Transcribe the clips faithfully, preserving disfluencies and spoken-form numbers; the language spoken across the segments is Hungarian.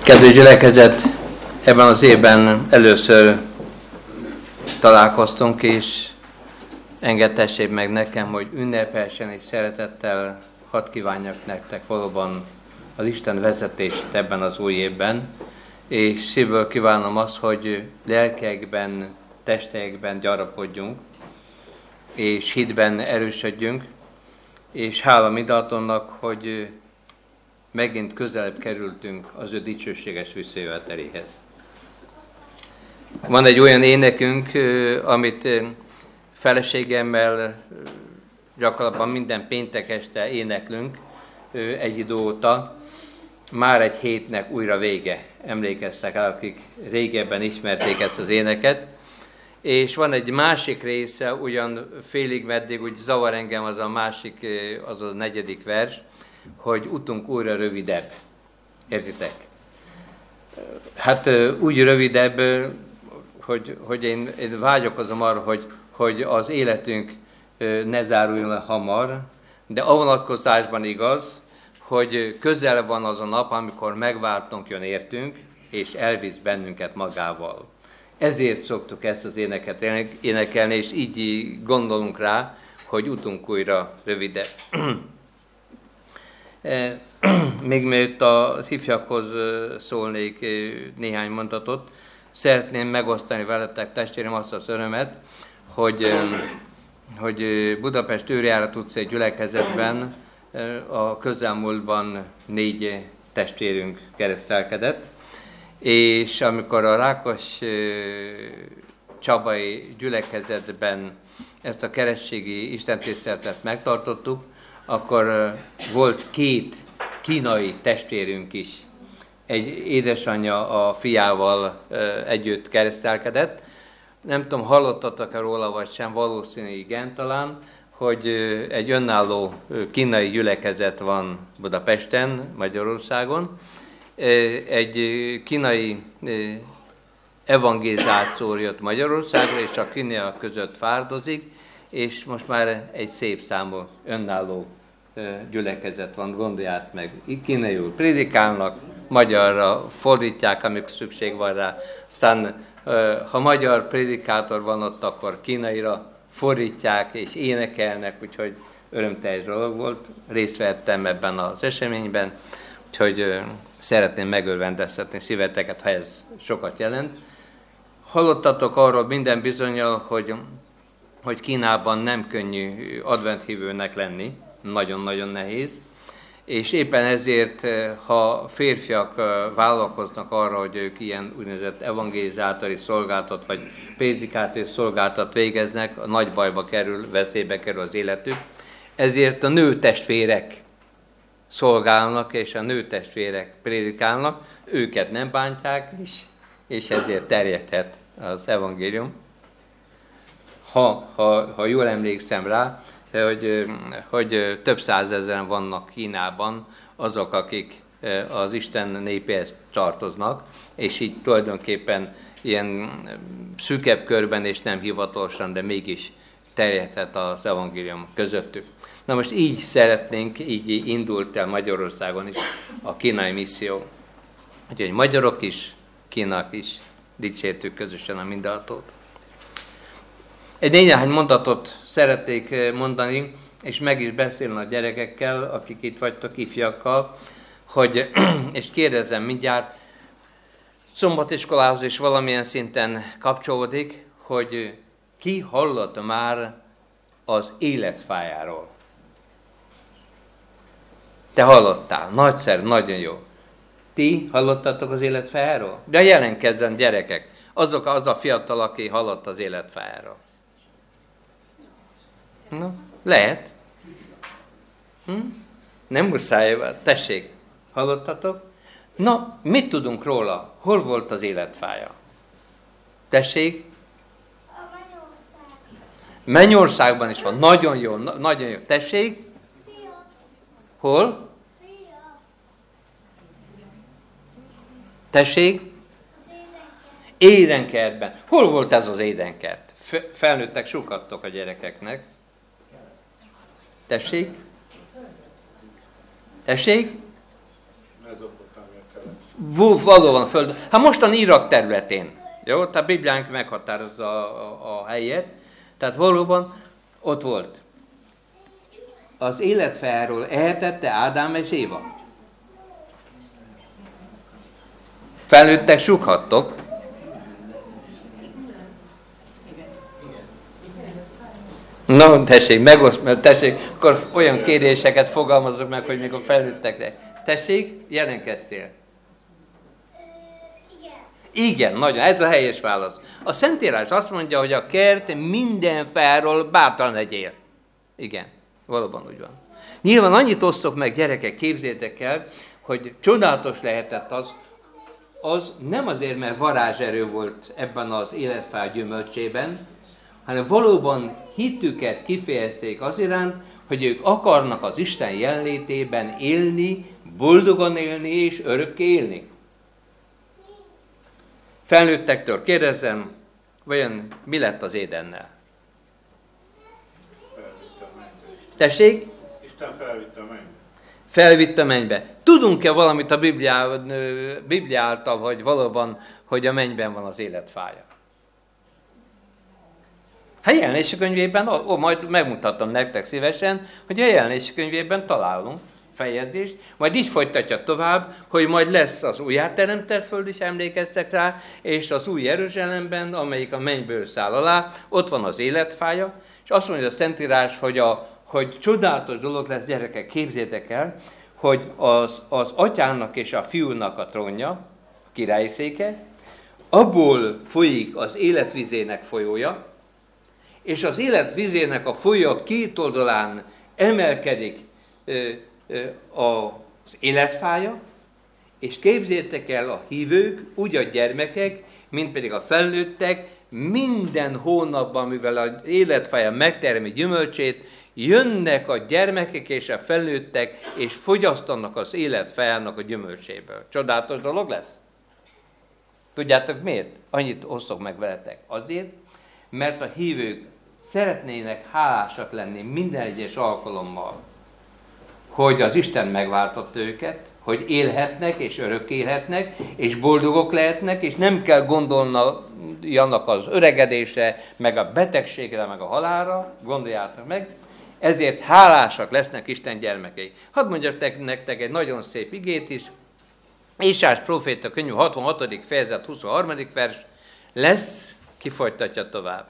Kedves gyülekezet, ebben az évben először találkoztunk, és engedtessék meg nekem, hogy ünnepelsen és szeretettel hadd kívánjak nektek valóban az Isten vezetést ebben az új évben, és szívből kívánom azt, hogy lelkekben, testekben gyarapodjunk, és hitben erősödjünk, és hála mindazonnak, hogy megint közelebb kerültünk az ő dicsőséges visszajöveteléhez. Van egy olyan énekünk, amit feleségemmel gyakorlatban minden péntek este éneklünk egy idő óta. Már egy hétnek újra vége. Emlékeztek el, akik régebben ismerték ezt az éneket. És van egy másik része, ugyan félig meddig úgy zavar engem az a másik, az a negyedik vers, hogy utunk újra rövidebb. Értitek? Hát úgy rövidebb, hogy, hogy én, én vágyakozom arra, hogy, hogy az életünk ne záruljon le hamar, de a vonatkozásban igaz, hogy közel van az a nap, amikor megváltunk jön értünk, és elvisz bennünket magával. Ezért szoktuk ezt az éneket énekelni, és így gondolunk rá, hogy utunk újra rövidebb. Még mielőtt a ifjakhoz szólnék néhány mondatot, szeretném megosztani veletek, testvérem, azt az örömet, hogy, hogy Budapest Őrjárat utcai gyülekezetben a közelmúltban négy testvérünk keresztelkedett, és amikor a Rákos Csabai gyülekezetben ezt a keresztségi istentiszteletet megtartottuk, akkor volt két kínai testvérünk is. Egy édesanyja a fiával együtt keresztelkedett. Nem tudom, hallottatok-e róla vagy sem, valószínű igen talán, hogy egy önálló kínai gyülekezet van Budapesten, Magyarországon. Egy kínai evangelizátor jött Magyarországra, és a kínaiak között fárdozik, és most már egy szép számú önálló gyülekezet van, gondolját meg. Kínaiul prédikálnak, magyarra fordítják, amikor szükség van rá. Aztán, ha magyar prédikátor van ott, akkor kínaira fordítják és énekelnek, úgyhogy örömteljes dolog volt. Részt vettem ebben az eseményben, úgyhogy szeretném megörvendeztetni szíveteket, ha ez sokat jelent. Hallottatok arról minden bizonnyal, hogy hogy Kínában nem könnyű adventhívőnek lenni, nagyon-nagyon nehéz, és éppen ezért, ha férfiak vállalkoznak arra, hogy ők ilyen úgynevezett evangelizátori szolgáltat, vagy prédikátori szolgáltat végeznek, a nagy bajba kerül, veszélybe kerül az életük. Ezért a nőtestvérek szolgálnak, és a nőtestvérek prédikálnak, őket nem bántják, és, és ezért terjedhet az evangélium. Ha, ha, ha jól emlékszem rá, hogy, hogy több százezren vannak Kínában azok, akik az Isten népéhez tartoznak, és így tulajdonképpen ilyen szűkebb körben és nem hivatalosan, de mégis terjedhet az evangélium közöttük. Na most így szeretnénk, így indult el Magyarországon is a kínai misszió. Úgyhogy magyarok is, kínák is dicsértük közösen a mindalatot. Egy néhány mondatot szeretnék mondani, és meg is beszélni a gyerekekkel, akik itt vagytok, ifjakkal, hogy, és kérdezem mindjárt, szombatiskolához is valamilyen szinten kapcsolódik, hogy ki hallott már az életfájáról? Te hallottál, nagyszerű, nagyon jó. Ti hallottatok az életfájáról? De jelentkezzen gyerekek, azok az a fiatal, aki hallott az életfájáról. No, lehet. Hm? Nem muszáj, tessék, hallottatok? Na, mit tudunk róla? Hol volt az életfája? Tessék? A Mennyország. Mennyországban is van. Nagyon jó, na, nagyon jó. Tessék? Fia. Hol? Fia. Tessék? Édenkert. Édenkertben. Hol volt ez az édenkert? Felnőttek sukadtok a gyerekeknek. Tessék? Tessék? Mezopotámia keleti valóban föld. Hát mostan Irak területén. Jó? Tehát Bibliánk meghatározza a, a, a helyet. Tehát valóban ott volt. Az életfájáról ehetette Ádám és Éva. Felnőttek sukhattok. No, tessék, megoszt, tessék, akkor olyan kérdéseket fogalmazok meg, hogy még a felnőttek. Tessék, jelentkeztél. Igen. Igen, nagyon, ez a helyes válasz. A Szentírás azt mondja, hogy a kert minden fáról bátran legyél. Igen, valóban úgy van. Nyilván annyit osztok meg, gyerekek, képzétek el, hogy csodálatos lehetett az, az nem azért, mert varázserő volt ebben az életfá gyümölcsében, hanem valóban hitüket kifejezték az iránt, hogy ők akarnak az Isten jelenlétében élni, boldogan élni és örökké élni. Felnőttektől kérdezem, vajon mi lett az Édennel? Tessék? Isten felvitte a mennybe. Felvitte a mennybe. Tudunk-e valamit a Bibliá, Biblia által, hogy valóban, hogy a mennyben van az életfája? Hát Jelenési könyvében, ó, majd megmutatom nektek szívesen, hogy a Jelenési könyvében találunk feljegyzést, majd így folytatja tovább, hogy majd lesz az újjáteremtett föld is, emlékeztek rá, és az új Jeruzsálemben, amelyik a mennyből száll alá, ott van az életfája, és azt mondja a Szentírás, hogy, a, hogy csodálatos dolog lesz, gyerekek, képzétek el, hogy az, az atyának és a fiúnak a trónja, királyi széke, abból folyik az életvizének folyója, és az életvizének a folyó két oldalán emelkedik ö, ö, az életfája, és képzétek el, a hívők, úgy a gyermekek, mint pedig a felnőttek, minden hónapban, mivel az életfája megtermi gyümölcsét, jönnek a gyermekek és a felnőttek, és fogyasztanak az életfájának a gyümölcséből. Csodálatos dolog lesz? Tudjátok miért? Annyit osztok meg veletek. Azért, mert a hívők szeretnének hálásak lenni minden egyes alkalommal, hogy az Isten megváltotta őket, hogy élhetnek és örök élhetnek, és boldogok lehetnek, és nem kell gondoljanak az öregedésre, meg a betegségre, meg a halálra, gondoljátok meg, ezért hálásak lesznek Isten gyermekei. Hadd mondjak nektek egy nagyon szép igét is, Ésás próféta könyv hatvanhatodik fejezet huszonharmadik vers, lesz, kifolytatja tovább.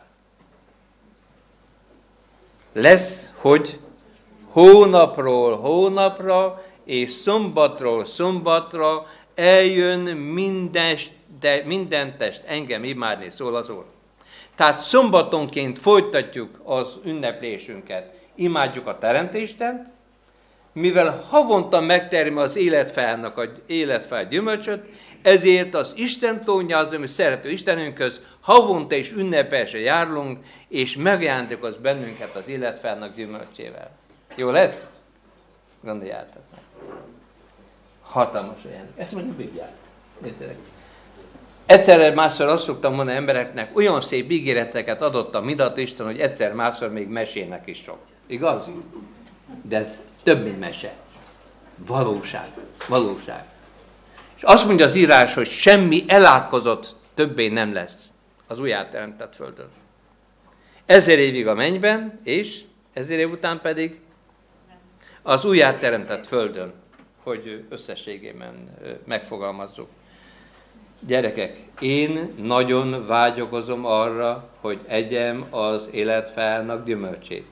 Lesz, hogy hónapról hónapra és szombatról szombatra eljön minden, de minden test engem imádni, szól az Úr. Tehát szombatonként folytatjuk az ünneplésünket, imádjuk a Teremtésten, mivel havonta megtermi az életfájának az életfá gyümölcsöt, ezért az Isten trónja az, ami szerető Istenünkhöz, havonta és ünnepelsen járulunk, és megajándékoz bennünket az életfájának gyümölcsével. Jó lesz? Gondoljátok meg. Hatalmas ajándék. Ezt mondjuk Bibliát. Értelek? Egyszerre másszor azt szoktam mondani embereknek, olyan szép ígéreteket adott a midat Isten, hogy egyszer másszor még mesének is sok. Igaz? De ez több, mint mese. Valóság. Valóság. És azt mondja az írás, hogy semmi elátkozott többé nem lesz az újjáteremtett földön. Ezer évig a mennyben, és ezer év után pedig az újjáteremtett földön, hogy összességében megfogalmazzuk. Gyerekek, én nagyon vágyakozom arra, hogy egyem az életfájának gyümölcsét.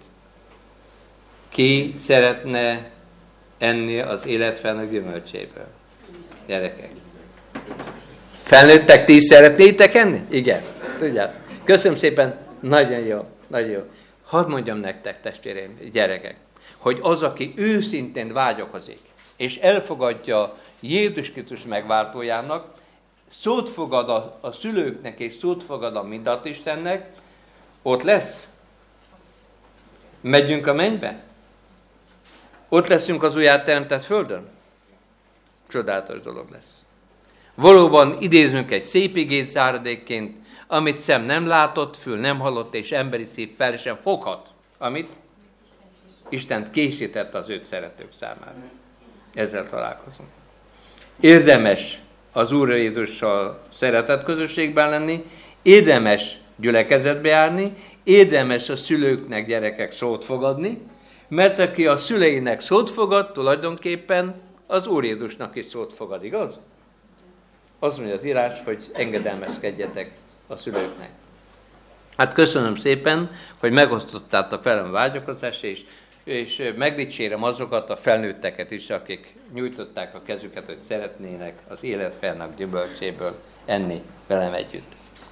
Ki szeretne enni az életfájának gyümölcséből? Gyerekek. Felnőttek, ti szeretnétek enni? Igen. Tudjátok. Köszönöm szépen. Nagyon jó. Nagyon jó. Hadd mondjam nektek, testvéreim, gyerekek, hogy az, aki őszintén vágyakozik, és elfogadja Jézus Krisztus megváltójának, szót fogad a, a szülőknek, és szót fogad a mindatistennek, ott lesz. Megyünk a mennybe? Ott leszünk az újjáteremtett földön? Csodálatos dolog lesz. Valóban idézünk egy szép igét záradékként, amit szem nem látott, fül nem hallott, és emberi szív fel sem foghat, amit Isten készített az őt szeretők számára. Ezzel találkozunk. Érdemes az Úr Jézussal szeretett közösségben lenni, érdemes gyülekezetbe járni, érdemes a szülőknek, gyerekek szót fogadni, mert aki a szüleinek szót fogad, tulajdonképpen az Úr Jézusnak is szót fogad, igaz? Azt mondja az írás, hogy engedelmeskedjetek a szülőknek. Hát köszönöm szépen, hogy megosztottátok velem a vágyakozást, és, és megdicsérem azokat a felnőtteket is, akik nyújtották a kezüket, hogy szeretnének az életfelnak gyümölcséből enni velem együtt.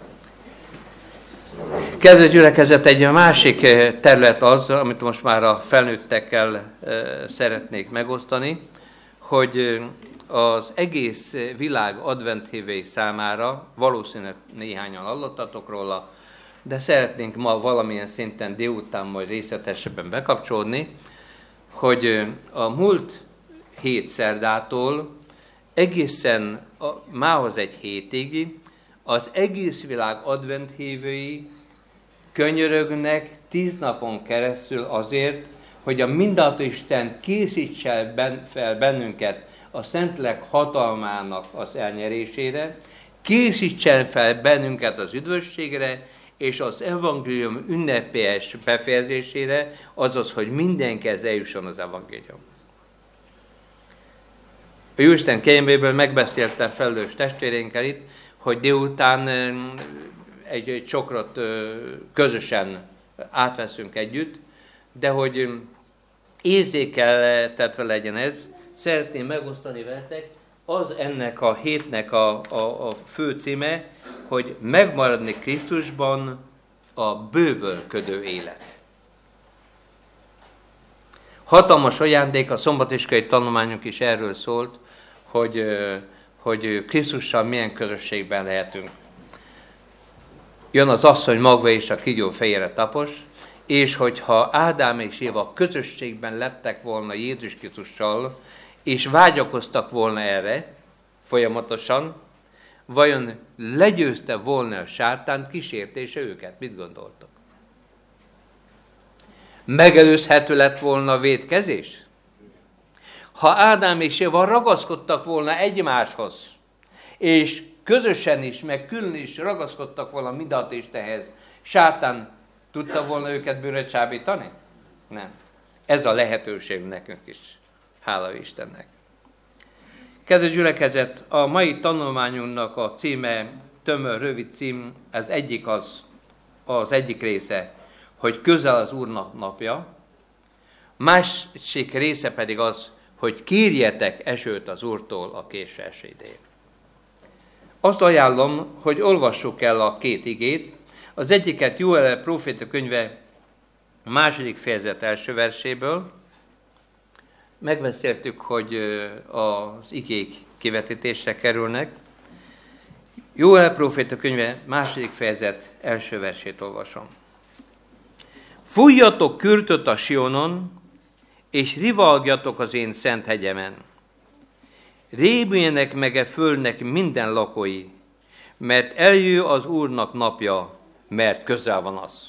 Kezdő gyülekezet, egy másik terület az, amit most már a felnőttekkel szeretnék megosztani, hogy az egész világ adventhívei számára, valószínűleg néhányan hallottatok róla, de szeretnénk ma valamilyen szinten délután majd részletesebben bekapcsolódni, hogy a múlt hét szerdától egészen a, mához egy hétig az egész világ adventhívői könyörögnek tíz napon keresztül azért, hogy a mindenható Isten készítse fel bennünket a Szentlélek hatalmának az elnyerésére, készítsen fel bennünket az üdvösségre, és az evangélium ünnepélyes befejezésére, azaz, hogy mindenkihez eljusson az evangélium. A Jóisten kegyelméből megbeszéltem felelős testvéreinkkel itt, hogy délután egy, egy csokrot közösen átveszünk együtt, de hogy érzékeltetve legyen ez, szeretném megosztani veletek, az ennek a hétnek a, a, a fő címe, hogy megmaradni Krisztusban a bővölködő élet. Hatalmas ajándék, a szombatiskai tanulmányunk is erről szólt, hogy, hogy Krisztussal milyen közösségben lehetünk. Jön az asszony magva és a kígyó fejére tapos, és hogyha Ádám és Éva közösségben lettek volna Jézus Krisztussal, és vágyakoztak volna erre folyamatosan, vajon legyőzte volna a sátán kísértése őket? Mit gondoltok? Megelőzhető lett volna a vétkezés? Ha Ádám és Éva ragaszkodtak volna egymáshoz, és közösen is, meg külön is ragaszkodtak volna mindenható Istenhez, sátán tudta volna őket bűnre csábítani? Nem. Ez a lehetőség nekünk is. Hála Istennek. Kedves gyülekezet, a mai tanulmányunknak a címe, tömör, rövid cím, ez egyik az, az egyik része, hogy közel az Úrnak napja, másik része pedig az, hogy kérjetek esőt az Úrtól a késő eső idején. Azt ajánlom, hogy olvassuk el a két igét, az egyiket Jóel próféta könyve második fejezet első verséből. Megbeszéltük, hogy az igék kivetítésre kerülnek. Jóel próféta könyve második fejezet első versét olvasom. Fújjatok kürtöt a Sionon, és rivalgjatok az én szent hegyemen. Rémüljenek meg e földnek minden lakói, mert eljő az Úrnak napja, mert közel van az.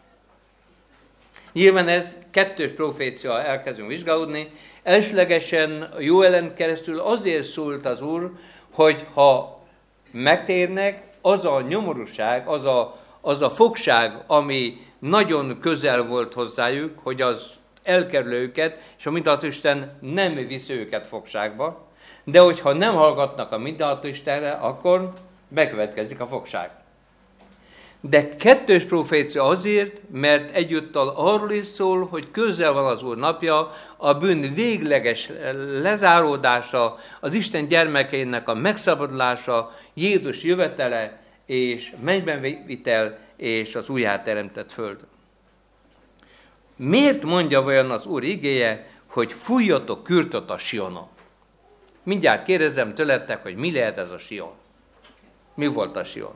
Nyilván ez kettős profécia, elkezdünk vizsgálódni. Elsőlegesen Jóelen keresztül azért szólt az Úr, hogy ha megtérnek, az a nyomorúság, az a, az a fogság, ami nagyon közel volt hozzájuk, hogy az elkerül őket, és a mindenható Isten nem visz őket fogságba, de hogyha nem hallgatnak a mindenható Istenre, akkor bekövetkezik a fogság. De kettős profécia azért, mert egyúttal arról is szól, hogy közel van az Úr napja, a bűn végleges lezáródása, az Isten gyermekeinek a megszabadulása, Jézus jövetele és mennyben vitel és az újjáteremtett föld. Miért mondja vajon az Úr igéje, hogy fújjatok kürtöt a Sionon? Mindjárt kérdezem tőletek, hogy mi lehet ez a Sion? Mi volt a Sion?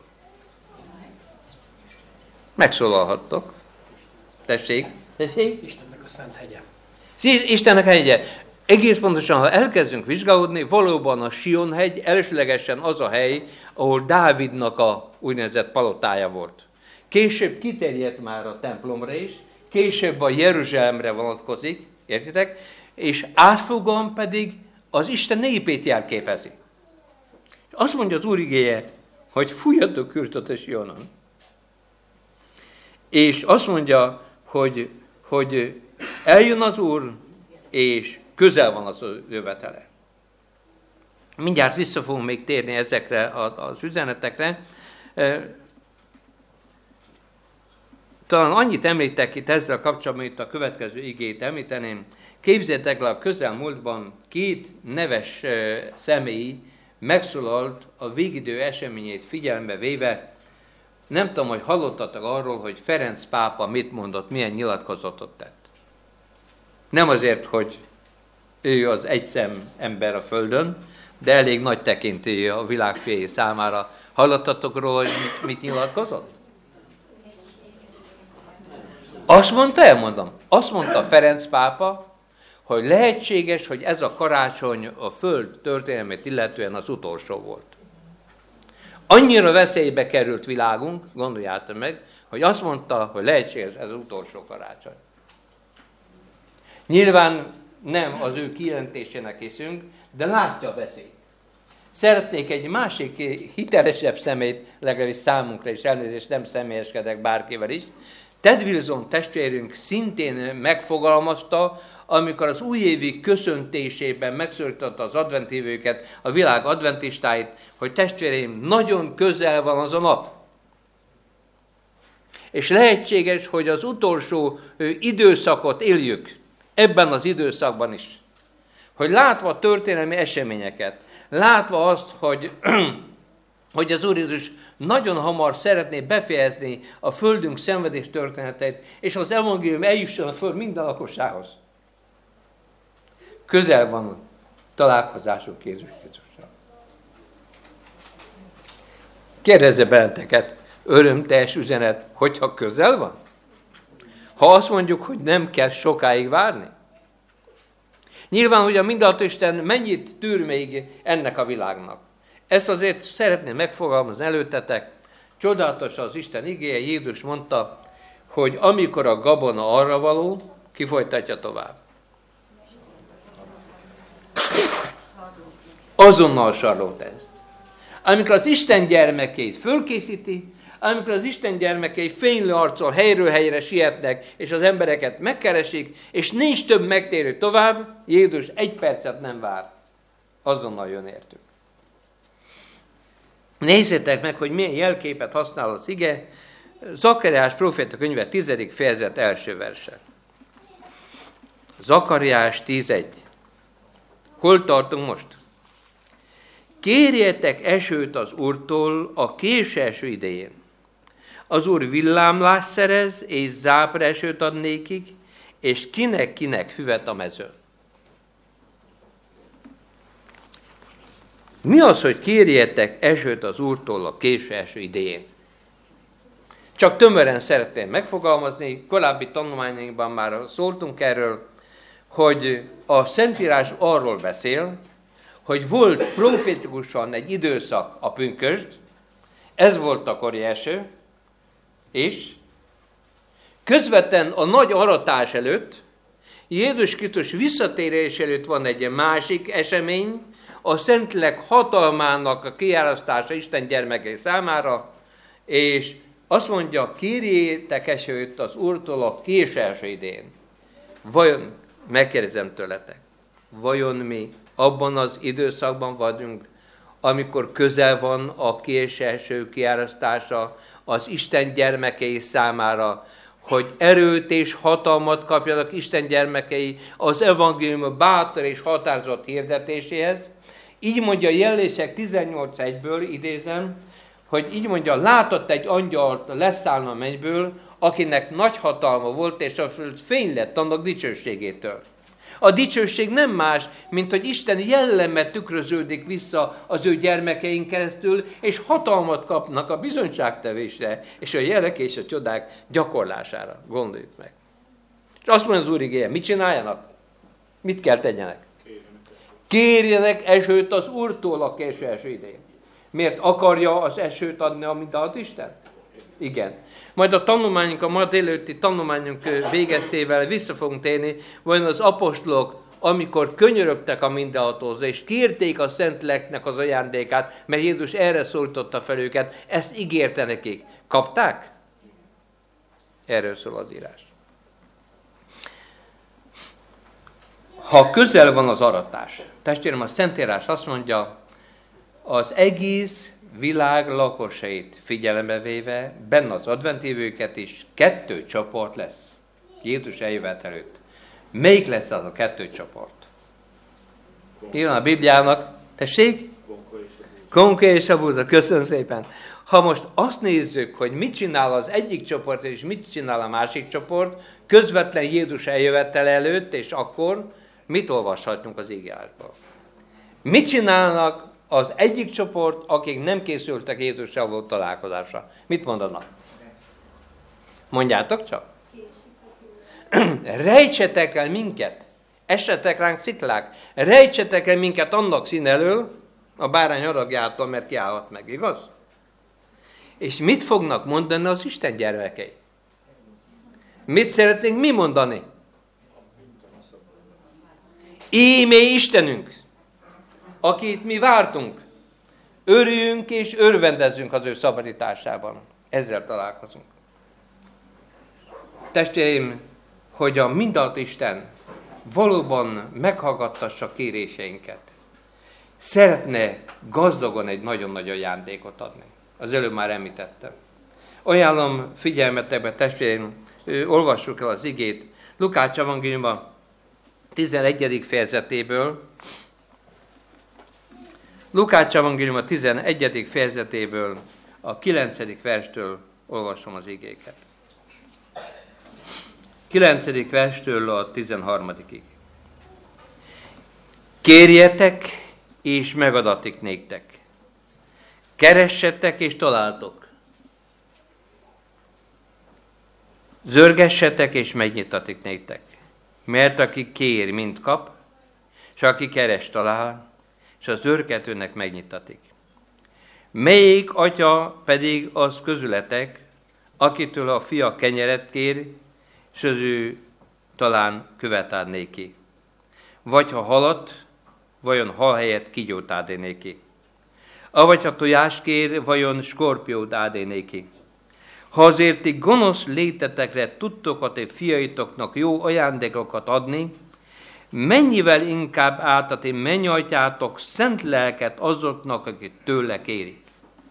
Megszólalhattok. Tessék. Tessék. Istennek a szent hegye. Istennek a hegye. Egész pontosan, ha elkezdünk vizsgálódni, valóban a Sion hegy elsőlegesen az a hely, ahol Dávidnak a úgynevezett palotája volt. Később kiterjedt már a templomra is, később a Jeruzsálemre vonatkozik, értitek? És átfogóan pedig az Isten népét jelképezi. Azt mondja az Úr igéje, hogy fújjatok kürtöt és Sionon. És azt mondja, hogy, hogy eljön az Úr, és közel van az jövetele. Mindjárt vissza fogunk még térni ezekre az üzenetekre. Talán annyit említek itt ezzel kapcsolatban, itt a következő igét említeném. Képzeljétek le, a közelmúltban két neves személy megszólalt a végidő eseményét figyelembe véve. Nem tudom, hogy hallottatok arról, hogy Ferenc pápa mit mondott, milyen nyilatkozatot tett. Nem azért, hogy ő az egyszem ember a földön, de elég nagy tekintélye a világ fiai számára. Hallottatok róla, hogy mit, mit nyilatkozott? Azt mondta, elmondom, azt mondta Ferenc pápa, hogy lehetséges, hogy ez a karácsony a föld történelmét illetően az utolsó volt. Annyira veszélybe került világunk, gondoljátok meg, hogy azt mondta, hogy lehetséges ez az utolsó karácsony. Nyilván nem az ő kijelentésének hiszünk, de látja a veszélyt. Szeretnék egy másik hitelesebb szemét, legalábbis számunkra is, elnézést, nem személyeskedek bárkivel is. Ted Wilson testvérünk szintén megfogalmazta, amikor az újévi köszöntésében megszólította az adventhívőket, a világ adventistáit, hogy testvéreim, nagyon közel van az a nap. És lehetséges, hogy az utolsó időszakot éljük, ebben az időszakban is. Hogy látva a történelmi eseményeket, látva azt, hogy, hogy az Úr Jézus nagyon hamar szeretné befejezni a földünk szenvedés történeteit, és az evangélium eljusson a föld minden lakossához. Közel van a találkozásunk Jézus Krisztussal. Kérdezze benneteket, örömteljes üzenet, hogyha közel van? Ha azt mondjuk, hogy nem kell sokáig várni? Nyilván, hogy a mindenható Isten mennyit tűr még ennek a világnak. Ezt azért szeretném megfogalmazni előttetek. Csodálatos az Isten igéje, Jézus mondta, hogy amikor a gabona arra való, ki folytatja tovább. Azonnal sarlót ezt. Amikor az Isten gyermekeit fölkészíti, amikor az Isten gyermekei fénylő arccal helyről helyre sietnek, és az embereket megkeresik, és nincs több megtérő tovább, Jézus egy percet nem vár. Azonnal jön értük. Nézzétek meg, hogy milyen jelképet használ az ige. Zakariás próféta könyve tizedik fejezet első verse. Zakariás tízegy. Hol tartunk most? Kérjetek esőt az Úrtól a későeső idején. Az Úr villámlás szerez, és zápra esőt ad nékik, és kinek-kinek füvet a mezőn. Mi az, hogy kérjetek esőt az Úrtól a későeső idején? Csak tömören szeretném megfogalmazni, korábbi tanulmányainkban már szóltunk erről, hogy a Szentírás arról beszél, hogy volt profétikusan egy időszak a pünkösd, ez volt a kori eső, és közvetlen a nagy aratás előtt, Jézus Krisztus visszatérés előtt van egy másik esemény, a Szentlélek hatalmának a kiárasztása Isten gyermekei számára, és azt mondja, kérjétek esőt az Úrtól a későeső idején. Vajon, megkérdezem tőletek, vajon mi abban az időszakban vagyunk, amikor közel van a későeső kiárasztása az Isten gyermekei számára, hogy erőt és hatalmat kapjanak Isten gyermekei az evangélium bátor és határozott hirdetéséhez. Így mondja Jellések tizennyolc egyből, idézem, hogy így mondja, látott egy angyalt leszállni a mennyből, akinek nagy hatalma volt, és a föld fény lett annak dicsőségétől. A dicsőség nem más, mint hogy Isten jelleme tükröződik vissza az ő gyermekeink keresztül, és hatalmat kapnak a bizonyságtevésre, és a jelek és a csodák gyakorlására. Gondoljuk meg. És azt mondja az Úr igéje, mit csináljanak? Mit kell tegyenek? Kérjenek esőt az Úrtól a késő eső idején. Miért akarja az esőt adni a mindenható Isten? Igen. Majd a tanulmányunk, a ma délelőtti tanulmányunk végeztével vissza fogunk térni, vajon az apostolok amikor könyörögtek a mindenhatóhoz, és kérték a Szent Léleknek az ajándékát, mert Jézus erre szólította fel őket, ezt ígérte nekik. Kapták? Erről szól az írás. Ha közel van az aratás, testvérem, a Szentírás azt mondja, az egész világ lakosait figyelembe véve, benne az adventévőket is, kettő csoport lesz. Jézus eljövet előtt. Melyik lesz az a kettő csoport? Írjon a Bibliának, tessék? Konka és a búza. Köszönöm szépen. Ha most azt nézzük, hogy mit csinál az egyik csoport, és mit csinál a másik csoport, közvetlen Jézus eljövetel előtt, és akkor mit olvashatunk az ígéretből? Mit csinálnak az egyik csoport, akik nem készültek Jézussal való találkozásra? Mit mondanak? Mondjátok csak. Rejtsetek el minket, essetek ránk sziklák, rejtsetek el minket annak szín elől, a bárány haragjától, mert kiállhat meg, igaz? És mit fognak mondani az Isten gyermekei? Mit szeretnénk mi mondani? Íme Istenünk, akit mi vártunk, örüljünk és örvendezzünk az ő szabadításában. Ezzel találkozunk. Testvéreim, hogy a mindenható Isten valóban meghallgattassa kéréseinket. Szeretne gazdagon egy nagyon nagy ajándékot adni. Az előbb már említettem. Ajánlom figyelmetekbe, testvéreim, olvassuk el az igét. Lukács evangéliuma tizenegyedik fejezetéből, Lukács evangéliuma tizenegyedik fejezetéből, a kilencedik verstől olvasom az igéket. kilencedik verstől a tizenharmadikig. Kérjetek, és megadatik néktek. Keressetek, és találtok. Zörgessetek, és megnyitatik néktek. Mert aki kér, mind kap, és aki keres, talál, és az zörgetőnek megnyitatik. Melyik atya pedig az közületek, akitől a fia kenyeret kér, és az ő talán követ ad néki. Vagy ha halat, vajon hal helyett kígyót ad néki. Avagy ha tojás kér, vajon skorpiót ad néki. Ha azért ti gonosz létetekre tudtok a ti fiaitoknak jó ajándékokat adni, mennyivel inkább át a ti mennyhatyátok szent lelket azoknak, akik tőle kérik.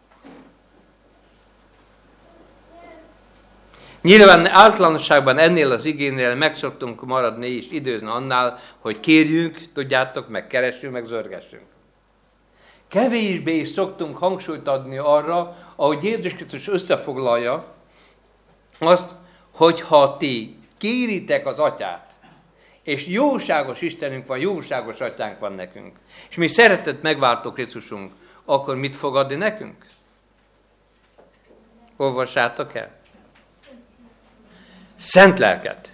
Nyilván általánosságban ennél az igénél meg szoktunk maradni és időzni annál, hogy kérjünk, tudjátok, meg keressünk, meg zörgessünk. Kevésbé is szoktunk hangsúlyt adni arra, ahogy Jézus Krisztus összefoglalja azt, hogy ha ti kéritek az atyát, és jóságos Istenünk van, jóságos atyánk van nekünk, és mi szeretett megváltó Krisztusunk, akkor mit fog adni nekünk? Olvassátok el. Szent lelket.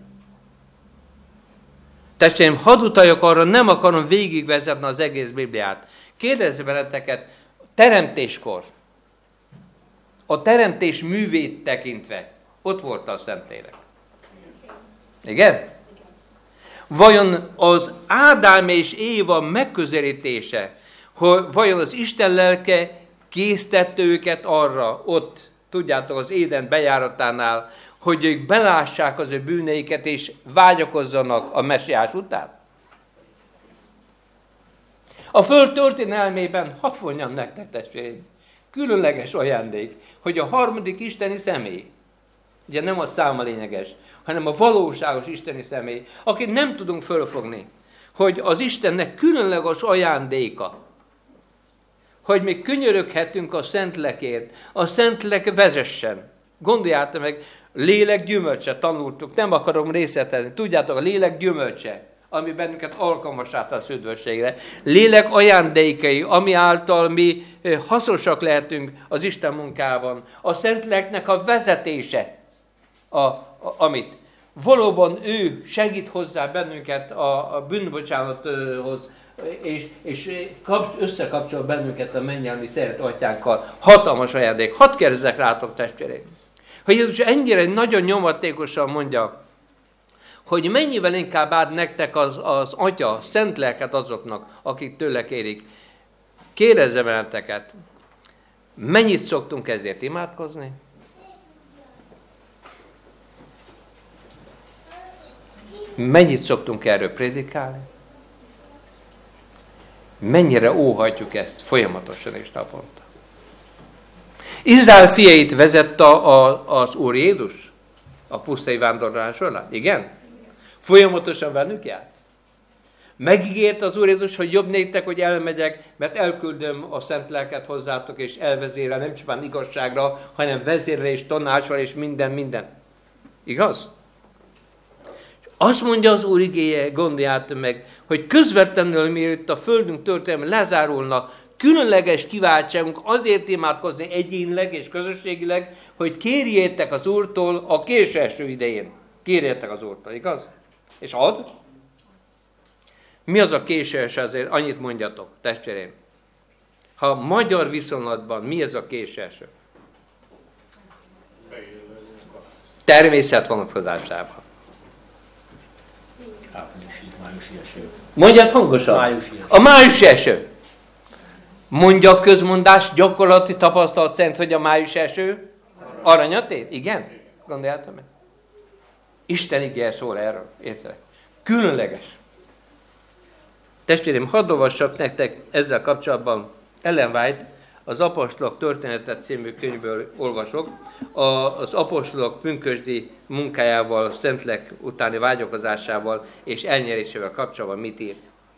Testvéreim, hadd utaljak arra, nem akarom végigvezetni az egész Bibliát. Kérdezzük veleteket, teremtéskor, a teremtés művét tekintve, ott volt a Szentlélek. Igen? Vajon az Ádám és Éva megközelítése, hogy vajon az Isten lelke késztette őket arra, ott, tudjátok, az Éden bejáratánál, hogy ők belássák az ő bűneiket, és vágyakozzanak a messiás után? A föld történelmében, hadd mondjam nektek, testvéreim, különleges ajándék, hogy a harmadik isteni személy, ugye nem a száma lényeges, hanem a valóságos isteni személy, akit nem tudunk fölfogni, hogy az Istennek különleges ajándéka, hogy mi könyöröghetünk a Szentlélekért, a Szentlélek vezessen. Gondoljátok meg, lélek gyümölcse, tanultuk, nem akarom részletezni. Tudjátok, a lélek gyümölcse, ami bennünket alkalmassá tesz az üdvösségre. Lélek ajándékai, ami által mi hasznosak lehetünk az Isten munkában. A Szentléleknek a vezetése, a, a, amit valóban ő segít hozzá bennünket a, a bűnbocsánathoz, és, és kap, összekapcsol bennünket a mennyelmi szerető atyánkkal. Hatalmas ajándék. Hadd kérdezzek rátok, testvéreim, hogy Jézus ennyire nagyon nyomatékosan mondja, hogy mennyivel inkább ad nektek az, az Atya szent lelket azoknak, akik tőle kérik. Kérdezzem benneteket, mennyit szoktunk ezért imádkozni? Mennyit szoktunk erről prédikálni? Mennyire óhajtjuk ezt folyamatosan és naponta? Izrael fiait vezette a, a, az Úr Jézus a pusztai vándorlás során? Igen? Folyamatosan velük járt? Megígért az Úr Jézus, hogy jobb néktek, hogy elmegyek, mert elküldöm a szent lelket hozzátok, és elvezérel nem csupán igazságra, hanem vezérel és tanácsol, és minden, minden. Igaz? Azt mondja az Úr igéje, gondoljátok meg, hogy közvetlenül, mielőtt a földünk történelme lezárulna, különleges kiváltságunk azért imádkozni egyénileg és közösségileg, hogy kérjétek az Úrtól a későeső idején. Kérjétek az Úrtól, igaz? És ad? Mi az a későes, azért annyit mondjatok, testvéreim. Ha magyar viszonylatban mi ez a későeső? Természet vonatkozásában. Májusi eső. Mondjad hangosan. Májusi eső. A májusi eső. Mondja a közmondás, gyakorlati tapasztalat szerint, hogy a májusi eső aranyat ér? Igen? Gondoljátok meg? Isten igéje szól erről. Értelek? Különleges. Testvérem, hadd olvassak nektek ezzel kapcsolatban Ellen White, az Apostolok története című könyvből olvasok. A, az apostolok pünkösdi munkájával, szentlek utáni vágyakozásával és elnyerésével kapcsolatban mit ír.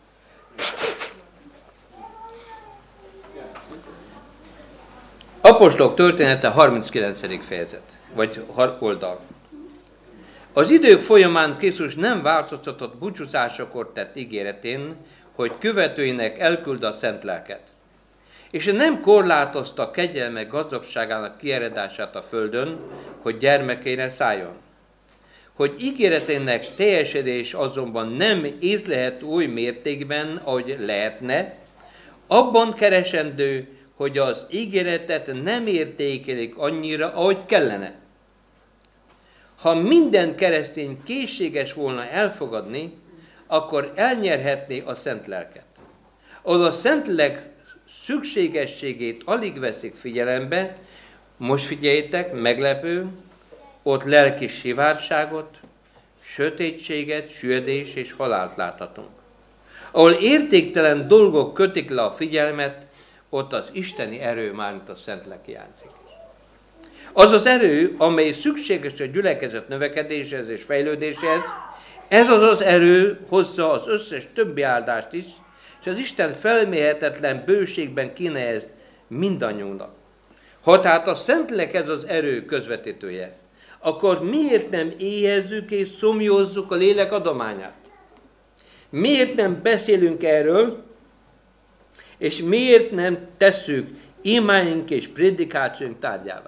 Apostolok története harminckilencedik fejezet, vagy oldal. Az idők folyamán Krisztus nem változtatott búcsúzásakor tett ígéretén, hogy követőinek elküld a szent lelket. És nem korlátozta kegyelme gazdagságának kieredását a földön, hogy gyermekeire szálljon. Hogy ígéretének teljesedés azonban nem észlelhet oly mértékben, ahogy lehetne, abban keresendő, hogy az ígéretet nem értékelik annyira, ahogy kellene. Ha minden keresztény készséges volna elfogadni, akkor elnyerhetné a szent lelket. Ahol a szent lélek szükségességét alig veszik figyelembe, most figyeljétek, meglepő, ott lelki sivárságot, sötétséget, süllyedés és halált láthatunk. Ahol értéktelen dolgok kötik le a figyelmet, ott az isteni erő, mármint a szent lélek hiányzik. Az az erő, amely szükséges a gyülekezet növekedéshez és fejlődéshez, ez az az erő hozza az összes többi áldást is, és az Isten felmérhetetlen bőségben kínálja mindannyiunknak. Ha tehát a Szentlélek ez az erő közvetítője, akkor miért nem éhezzük és szomjózzuk a lélek adományát? Miért nem beszélünk erről, és miért nem tesszük imáink és prédikációink tárgyává?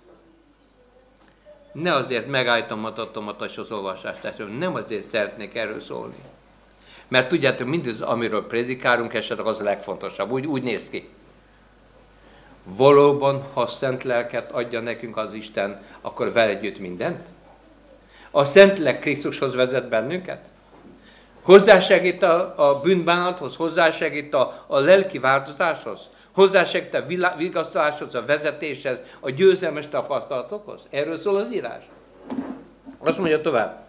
Ne azért megállítom a tomatos az olvasást, nem azért szeretnék erről szólni. Mert tudjátok, mindaz, amiről prédikálunk, esetleg az a legfontosabb. Úgy, úgy néz ki. Valóban, ha szent lelket adja nekünk az Isten, akkor vele együtt mindent? A szent lélek Krisztushoz vezet bennünket? Hozzásegít a, a bűnbánathoz, hozzásegít a, a lelki változáshoz, hozzásegít a vigasztaláshoz, a vezetéshez, a győzelmes tapasztalatokhoz. Erről szól az írás. Azt mondja tovább.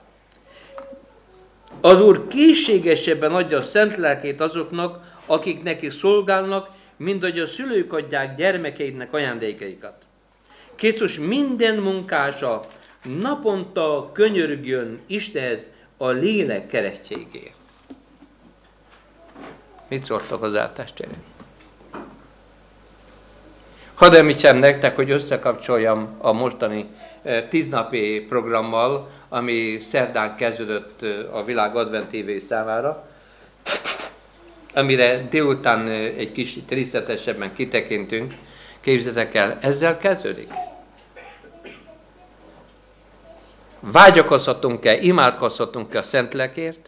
Az Úr készségesebben adja a szent lelkét azoknak, akik neki szolgálnak, mint hogy a szülők adják gyermekeiknek ajándékaikat. Krisztus minden munkása naponta könyörügjön Istenhez a lélek keresztségért. Mit szóltak hozzá, testvérem? Hadd említsem nektek, hogy összekapcsoljam a mostani tíznapi programmal, ami szerdán kezdődött a világ adventívé számára, amire délután egy kicsit részletesebben kitekintünk. Képzeljétek el, ezzel kezdődik. Vágyakozhatunk-e, imádkozhatunk-e a Szentlélekért?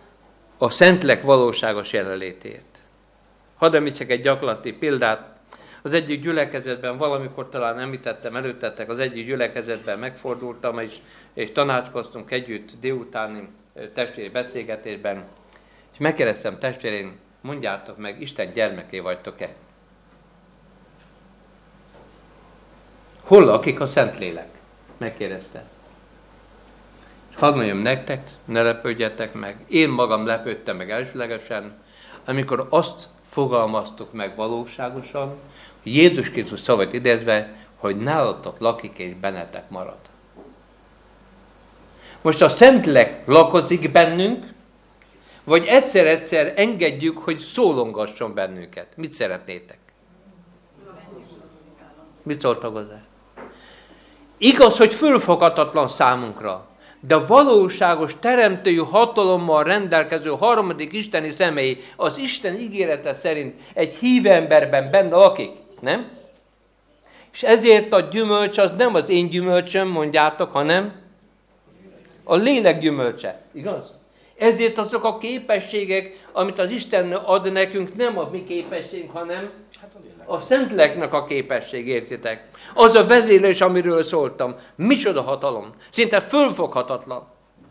A Szentlélek valóságos jelenlétért. Hadd említsek egy gyakorlati példát. az egyik gyülekezetben, valamikor talán említettem előttetek, az egyik gyülekezetben megfordultam, és, és tanácskoztunk együtt délutáni testvéri beszélgetésben, és megkérdeztem: testvérén, mondjátok meg, Isten gyermeké vagytok-e? Hol lakik a Szentlélek? Megkérdezte. És hadd mondjam nektek, ne lepődjetek meg. Én magam lepődtem meg elsőlegesen, amikor azt fogalmaztuk meg valóságosan, hogy Jézus Krisztus szavait idézve, hogy nálatok lakik és bennetek marad. Most a Szentlélek lakozik bennünk, vagy egyszer-egyszer engedjük, hogy szólongasson bennünket. Mit szeretnétek? Mit szóltak hozzá? Igaz, hogy fölfoghatatlan számunkra, de a valóságos teremtői hatalommal rendelkező harmadik isteni személy az Isten ígérete szerint egy hívő emberben benne lakik, nem? És ezért a gyümölcs az nem az én gyümölcsöm, mondjátok, hanem a lélek gyümölcse, igaz? Ezért azok a képességek, amit az Isten ad nekünk, nem a mi képességünk, hanem a Szentléleknek a képesség, értitek? Az a vezérlés, amiről szóltam, micsoda hatalom, szinte fölfoghatatlan.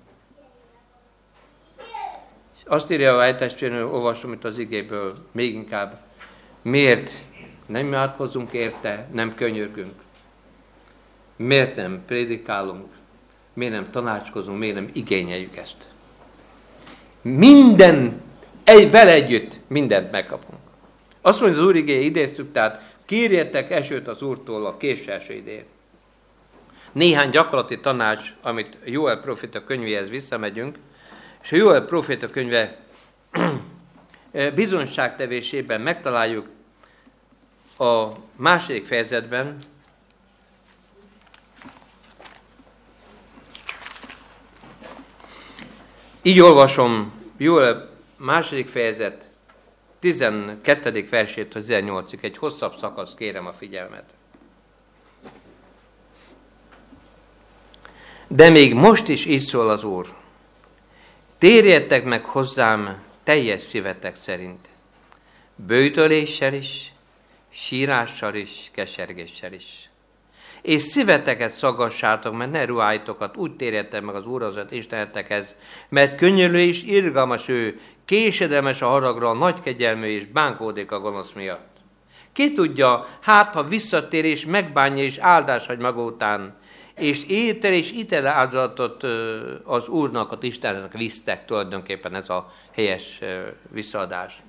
És azt írja a helytestvérnő, olvasom itt az igéből, még inkább, miért nem imádkozunk érte, nem könyörgünk? Miért nem prédikálunk? Miért nem tanácskozunk? Miért nem igényeljük ezt? Minden, egy, vele együtt mindent megkapunk. Azt mondja, az Úr igéje, idéztük, tehát kérjetek esőt az Úrtól a késő eső idején. Néhány gyakorlati tanács, amit Jóel próféta könyvéhez visszamegyünk, és a Jóel próféta könyve bizonyságtevésében megtaláljuk a második fejezetben, így olvasom Jóel második fejezet tizenkettedik versét a tizennyolcig, egy hosszabb szakasz, kérem a figyelmet. De még most is így szól az Úr: térjetek meg hozzám teljes szívetek szerint, böjtöléssel is, sírással is, kesergéssel is. És szíveteket szaggassátok, mert ne ruháitokat, úgy térjetek meg az Úrazat Istenetekhez, mert könyörülő és irgalmas ő, késedelmes a haragra, nagy kegyelmű és bánkódik a gonosz miatt. Ki tudja, hát ha visszatér és megbánja és áldás hagy maga után, és étel és itele áldozatot az Úrnak, az Istennek visztek, tulajdonképpen ez a helyes visszaadás.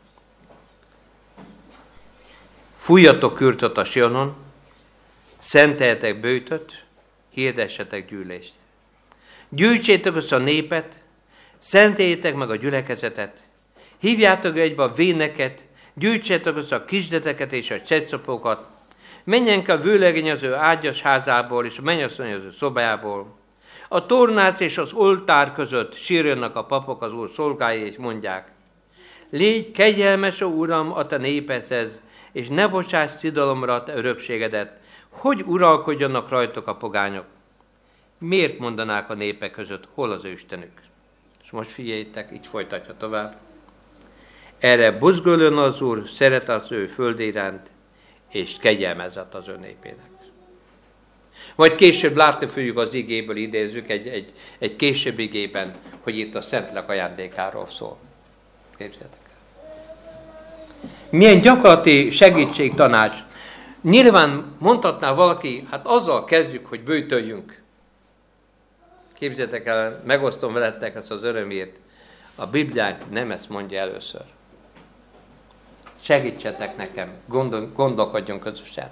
Fújjatok kürtöt a Sionon, szenteljetek böjtöt, hirdessetek gyűlést. Gyűjtsétek össze a népet, szenteljétek meg a gyülekezetet, hívjátok egybe a véneket, gyűjtsétek össze a kisdeteket és a csetszopókat, menjen ki a vőlegény az ő ágyas házából és a mennyasszony az ő szobájából. A tornác és az oltár között sírjanak a papok, az Úr szolgái, és mondják: légy kegyelmes, ó Uram, a te népedhez, és ne bocsáss szidalomra a te örökségedet, hogy uralkodjanak rajtok a pogányok. Miért mondanák a népek között, hol az ő Istenük? És most figyeljétek, így folytatja tovább. Erre buzgoljon az Úr, szeret az ő föld iránt, és kegyelmezett az ő népének. Vagy később látni fogjuk az igéből, idézzük egy, egy, egy később igében, hogy itt a Szentlélek ajándékáról szól. Képzeljétek el. Milyen gyakorlati segítség, tanács. Nyilván mondhatná valaki, hát azzal kezdjük, hogy böjtöljünk. Képzeljétek el, megosztom veletek ezt az örömét. A Bibliánk nem ezt mondja először. Segítsetek nekem, gondol, gondolkodjon közösen.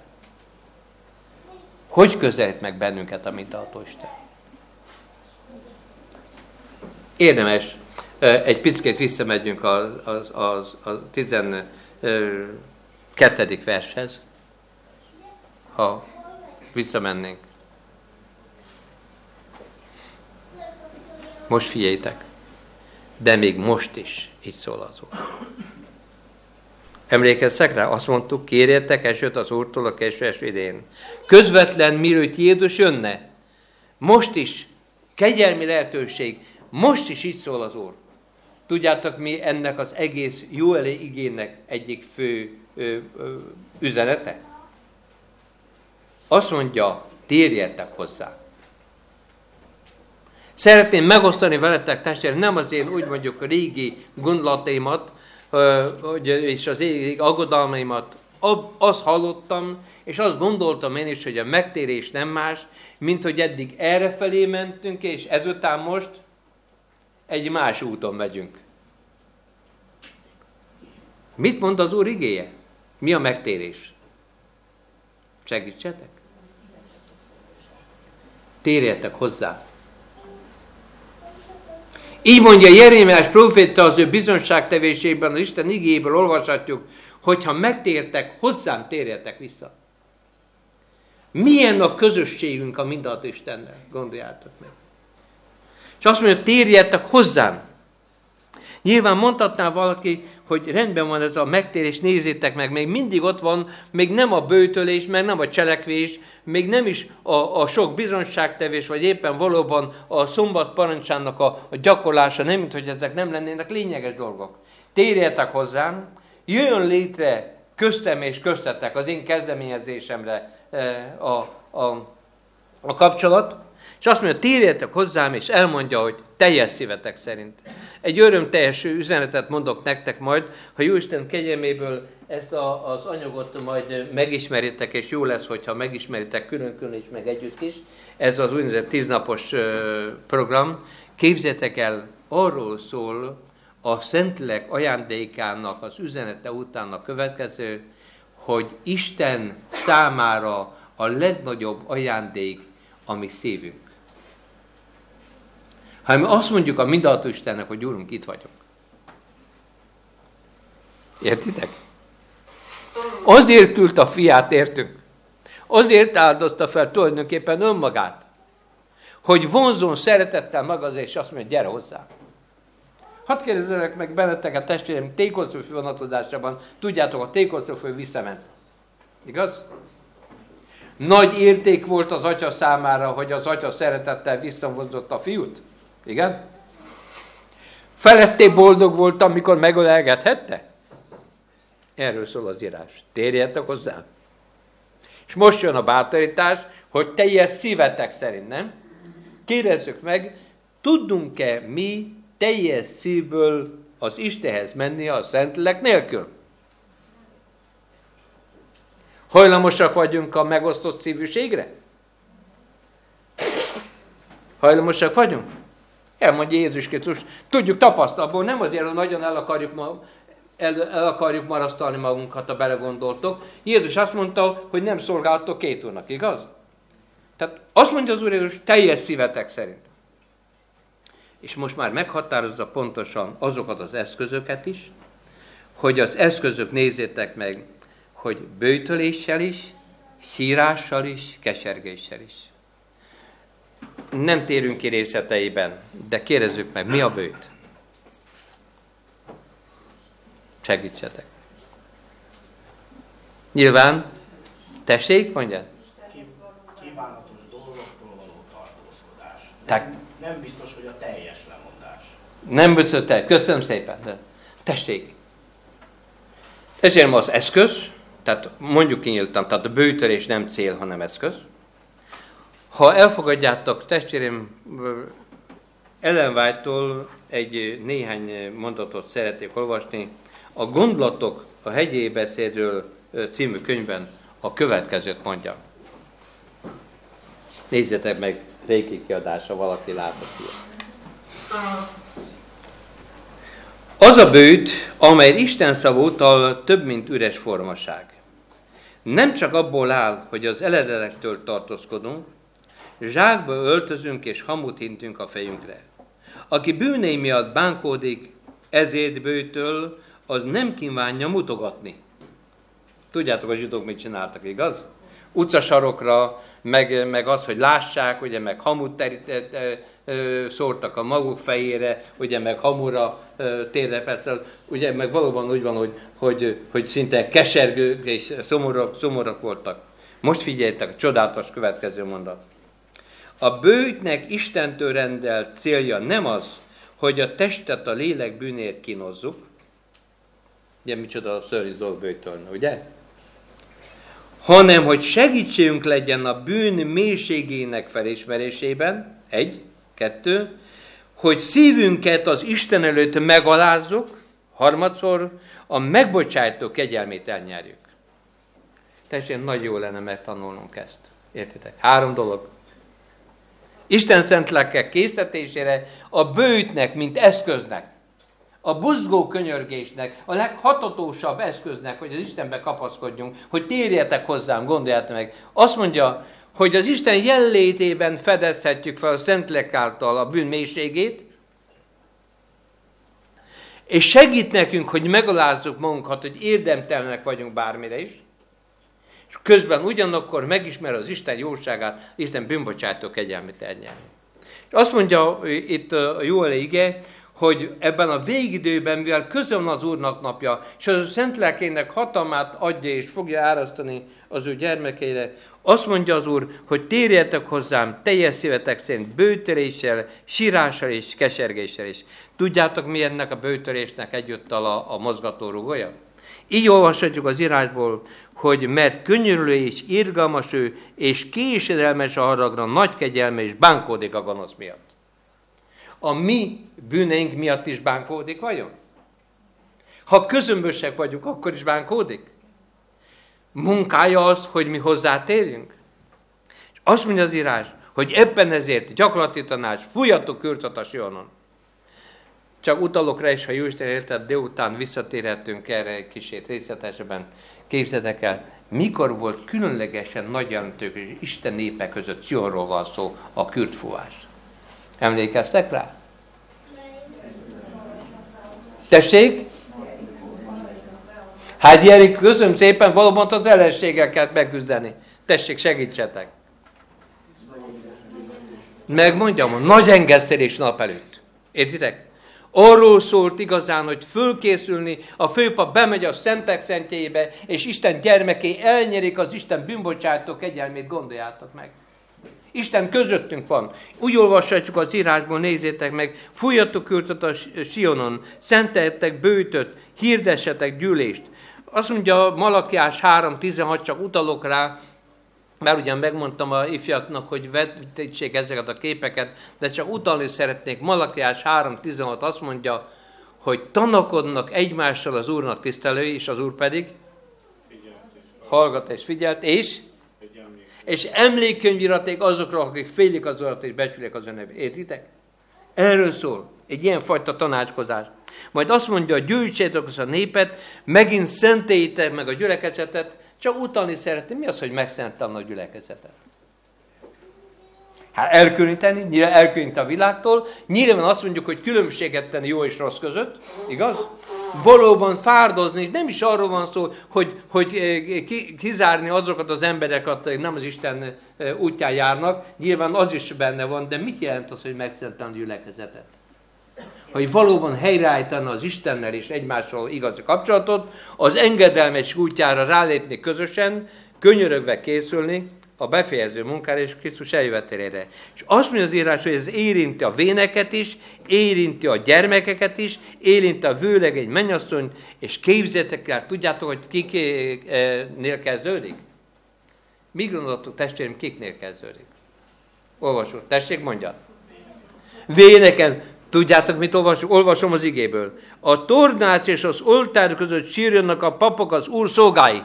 Hogy közelít meg bennünket a mindenható Isten? Érdemes, egy pickét visszamegyünk az, az, az, a tizenkettedik vershez, ha visszamennénk. Most figyeljétek, de még most is így szól az Úr. Emlékezzek rá, azt mondtuk, kérjetek esőt az Úrtól a késő eső idején. Közvetlen mielőtt Jézus jönne, most is kegyelmi lehetőség, most is így szól az Úr. Tudjátok, mi ennek az egész Jóeli igének egyik fő ö, ö, üzenete? Azt mondja, térjetek hozzá. Szeretném megosztani veletek, testvérek, nem az én úgy mondjuk régi gondolataimat, és az régi aggodalmaimat, azt hallottam, és azt gondoltam én is, hogy a megtérés nem más, mint hogy eddig errefelé mentünk, és ezután most egy más úton megyünk. Mit mond az Úr igéje? Mi a megtérés? Segítsetek! Térjetek hozzá! Így mondja Jeremiás próféta az ő bizonságtevésében, az Isten igéjéből olvashatjuk, hogyha megtértek, hozzám térjetek vissza. Milyen a közösségünk a mindenható Istennel? Gondoljátok meg. És azt mondja, térjetek hozzám. Nyilván mondhatná valaki, hogy rendben van ez a megtérés, nézzétek meg, még mindig ott van, még nem a böjtölés, meg nem a cselekvés, még nem is a, a sok bizonságtevés, vagy éppen valóban a szombat parancsának a, a gyakorlása, nem mint hogy ezek nem lennének lényeges dolgok. Térjetek hozzám, jöjjön létre köztem és köztetek az én kezdeményezésemre a, a, a kapcsolat, és azt mondja, térjetek hozzám, és elmondja, hogy teljes szívetek szerint. Egy örömteljes üzenetet mondok nektek majd, ha Jóisten kegyelméből ezt a, az anyagot majd megismeritek, és jó lesz, hogyha megismeritek külön-külön is, meg együtt is. Ez az úgynevezett tíznapos program. Képzeljétek el, arról szól a Szentlélek ajándékának az üzenete után a következő, hogy Isten számára a legnagyobb ajándék a mi szívünk. Ha mi azt mondjuk a mindenható Istennek, hogy Úrunk, itt vagyok. Értitek? Azért küldte a fiát, értünk. Azért áldozta fel tulajdonképpen önmagát, hogy vonzon szeretettel maga, és azt mondja, gyere hozzá. Hadd kérdezzelek meg benneteket, testvérem, Tékoszlófő vonatkozásában, tudjátok, a Tékoszlófő visszament. Igaz? Nagy érték volt az atya számára, hogy az atya szeretettel visszavonzott a fiút. Igen? Feletté boldog volt, amikor megölelgethette? Erről szól az írás. Térjetek hozzá. És most jön a bátorítás, hogy teljes szívetek szerint, nem? Kérdezzük meg, tudunk-e mi teljes szívből az Istenhez menni a Szentlélek nélkül? Hajlamosak vagyunk a megosztott szívűségre? Hajlamosak vagyunk? Elmondja Jézus Krisztus. Tudjuk tapasztalatból, nem azért, hogy nagyon el akarjuk, ma, el, el akarjuk marasztalni magunkat, ha belegondoltok. Jézus azt mondta, hogy nem szolgáltok két úrnak, igaz? Tehát azt mondja az Úr Jézus, teljes szívetek szerint. És most már meghatározza pontosan azokat az eszközöket is, hogy az eszközök, nézzétek meg, hogy böjtöléssel is, sírással is, kesergéssel is. Nem térünk ki részleteiben, de kérdezzük meg, mi a böjt? Segítsetek. Nyilván, tessék, mondjad? Kívánatos dolgoktól való tartózkodás. Tehát, Nem biztos, hogy a teljes lemondás. nem biztos, te. Köszönöm szépen. De tessék. Tessék, az eszköz, tehát mondjuk kinyíltam, tehát a böjtölés nem cél, hanem eszköz. Ha elfogadjátok, testvérem, Ellen White-tól egy néhány mondatot szeretnék olvasni. A Gondolatok a hegyi beszédről című könyvben a következőt mondja. Nézzétek meg, régi kiadása, valaki látott ilyet. Az a böjt, amely Isten szava utal, több, mint üres formaság. Nem csak abból áll, hogy az eledenektől tartózkodunk, zsákba öltözünk és hamut hintünk a fejünkre. Aki bűnei miatt bánkódik ezért böjtöl, az nem kívánja mutogatni. Tudjátok, a zsidók mit csináltak, igaz? Utcasarokra, meg, meg az, hogy lássák, ugye, meg hamut terít, szórtak a maguk fejére, ugye, meg hamura térdepetszel, ugye, meg valóban úgy van, hogy, hogy, hogy szinte kesergők és szomorok, szomorok voltak. Most figyeljétek, a csodálatos következő mondat. A böjtnek Istentől rendelt célja nem az, hogy a testet a lélek bűnért kínozzuk, ugye micsoda a Szőri Zsolt böjtölne, ugye? hanem hogy segítségünk legyen a bűn mélységének felismerésében, egy, kettő, hogy szívünket az Isten előtt megalázzuk, harmadszor a megbocsájtó kegyelmét elnyerjük. Teljesen nagy jó lenne megtanulnunk ezt. Értitek? Három dolog. Isten szent lelke készítésére a bőjtnek, mint eszköznek, a buzgó könyörgésnek, a leghatatósabb eszköznek, hogy az Istenbe kapaszkodjunk, hogy térjetek hozzám, gondoljátok meg. Azt mondja, hogy az Isten jelenlétében fedezhetjük fel a Szentlélek által a bűn mélységét, és segít nekünk, hogy megalázzuk magunkat, hogy érdemtelenek vagyunk bármire is, és közben ugyanakkor megismer az Isten jóságát, Isten bűnbocsátó kegyelmét elnyerni. És azt mondja itt a Jóel ige, hogy ebben a végidőben, mivel közel van az Úrnak napja, és az a Szent Lelkének hatalmát adja és fogja árasztani az ő gyermekeire, azt mondja az Úr, hogy térjetek hozzám teljes szívetek szerint bőtöréssel, sírással és kesergéssel is. Tudjátok, mi ennek a bőtörésnek egyúttal a, a mozgatórugója? Így olvashatjuk az írásból, hogy mert könyörülő és irgalmas ő, és késedelmes a haragra, nagy kegyelme, és bánkódik a gonosz miatt. A mi bűneink miatt is bánkódik vajon? Ha közömbösek vagyunk, akkor is bánkódik? Munkája az, hogy mi hozzátérjünk? És azt mondja az írás, hogy ebben ezért gyakorlati tanács, fújjatok kürtöt a Sionon. Csak utalok rá is, ha Jóisten érted, délután visszatérhetünk erre egy kicsit részletesebben. Képzeljétek el, mikor volt különlegesen nagy jelentők, és Isten népe között Sionról van szó a kürtfúvás. Emlékeztek rá? Tessék? Hát Jeri, köszönöm szépen, valóban az ellenséggel kell megküzdeni. Tessék, segítsetek. Megmondjam, a nagy engesztelés nap előtt. Értitek? Arról szólt igazán, hogy fölkészülni, a főpap bemegy a szentek szentjébe, és Isten gyermeké elnyerik az Isten bűnbocsátó kegyelmét, gondoljátok meg. Isten közöttünk van. Úgy olvashatjuk az írásból, nézzétek meg, fújjatok kürtöt a Sionon, szenteljetek bőtöt, hirdessetek gyűlést. Azt mondja Malakiás három tizenhat, csak utalok rá, mert ugyan megmondtam a ifjaknak, hogy vetítsék ezeket a képeket, de csak utalni szeretnék. Malakiás három tizenhat azt mondja, hogy tanakodnak egymással az Úrnak tisztelői, és az Úr pedig hallgat és figyelt, és és emlékkönyvíraték azokra, akik félik az Urat és becsülik az Ön nevét. Értitek? Erről szól. Egy ilyenfajta tanácskozás. Majd azt mondja, hogy gyűjtsétek az a népet, megint szentélyétek meg a gyülekezetet, csak utalni szeretném, mi az, hogy megszentelni a gyülekezetet? Hát elkülöníteni, nyilván elkülöníteni a világtól, nyilván azt mondjuk, hogy különbséget tenni jó és rossz között, igaz? Valóban fárdozni, nem is arról van szó, hogy, hogy kizárni azokat az embereket, akik nem az Isten útján járnak, nyilván az is benne van, de mit jelent az, hogy megszentelni a gyülekezetet? Hogy valóban helyreállítani az Istennel és egymással igazi kapcsolatot, az engedelmes útjára rálépni közösen, könyörögve készülni a befejező munkára és Krisztus eljövetelére. És azt mondja az írás, hogy ez érinti a véneket is, érinti a gyermekeket is, érinti a vőlegény mennyasszonyt, és képzeljétek el, tudjátok, hogy kiknél kezdődik? Mi gondoltok, testvérem, kiknél kezdődik? Olvasó, tessék, mondja. Véneken. Tudjátok, mit olvasom? Olvasom az igéből. A tornác és az oltár között sírjanak a papok, az Úr szolgái.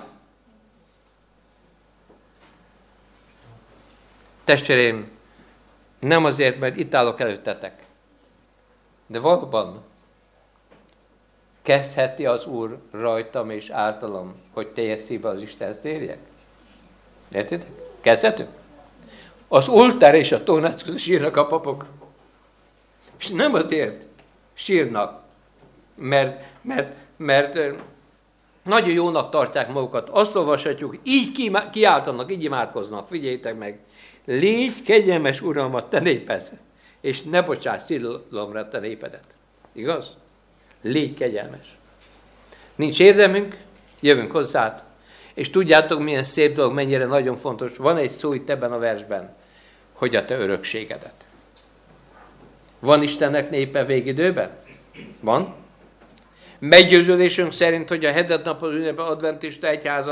Testvérém, nem azért, mert itt állok előttetek, de valóban kezdheti az Úr rajtam és általam, hogy teljes szívvel az Istenhez térjek? Értitek? Kezdhetünk? Az oltár és a tornác között sírnak a papok. És nem azért sírnak, mert, mert, mert nagyon jónak tartják magukat. Azt olvashatjuk, így kiáltanak, így imádkoznak. Figyeljétek meg. Légy kegyelmes, Uram, a te néphez, és ne bocsáss szilomra te népedet. Igaz? Légy kegyelmes. Nincs érdemünk, jövünk hozzád, és tudjátok, milyen szép dolog, mennyire nagyon fontos. Van egy szó itt ebben a versben, hogy a te örökségedet. Van Istennek népe végidőben? Van. Meggyőződésünk szerint, hogy a hetet napos ünnepben adventista egyházat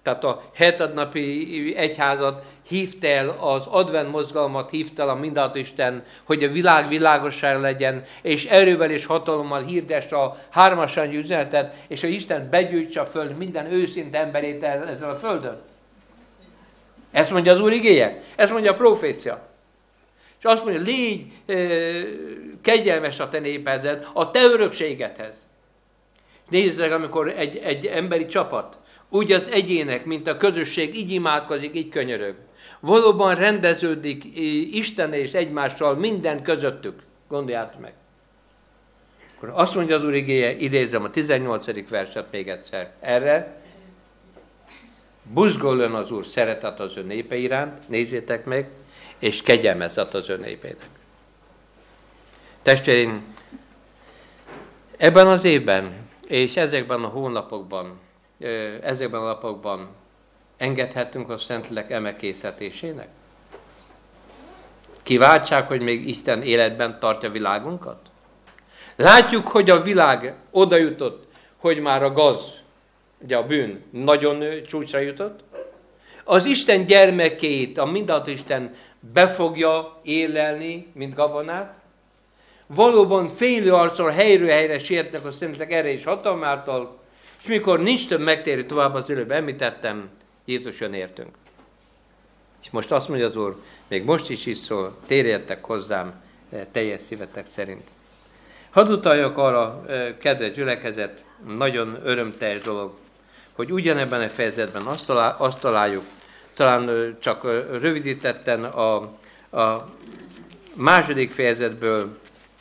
tehát a hetednapi egyházat hívta el, az advent mozgalmat hívta el a mindenható Isten, hogy a világ világosság legyen, és erővel és hatalommal hirdesse a hármasányi üzenetet, és a Isten begyűjtse a föld minden őszinte emberét ezzel a földön. Ezt mondja az Úr igéje, ezt mondja a profécia. És azt mondja, légy e, kegyelmes a te népedhez, a te örökségedhez. Nézd meg, amikor egy, egy emberi csapat, úgy az egyének, mint a közösség, így imádkozik, így könyörög. Valóban rendeződik Isten és egymással minden közöttük. Gondoljátok meg. Akkor azt mondja az Úr igéje, idézem a tizennyolcadik verset még egyszer. Erre buzgoljon az Úr szeretet az ő népe iránt, nézzétek meg, és kegyelmezett az ő népének. Testvéreim, ebben az évben, és ezekben a hónapokban, ezekben a napokban engedhetünk a Szentlélek emelkészetésének? Kiváltsák, hogy még Isten életben tartja világunkat? Látjuk, hogy a világ oda jutott, hogy már a gaz, ugye a bűn nagyon csúcsra jutott. Az Isten gyermekét, a mindenható Isten be fogja élelni, mint gabonát. Valóban félő arccal helyről helyre sietnek a Szentlélek erre is hatalmától, és mikor nincs több megtérő tovább, az előbb említettem, Jézus jön értünk. És most azt mondja az Úr, még most is is szól, térjetek hozzám teljes szívetek szerint. Hadd utaljak arra, kedves gyülekezet, nagyon örömteljes dolog, hogy ugyanebben a fejezetben azt, talál, azt találjuk, talán csak rövidítetten a, a második fejezetből,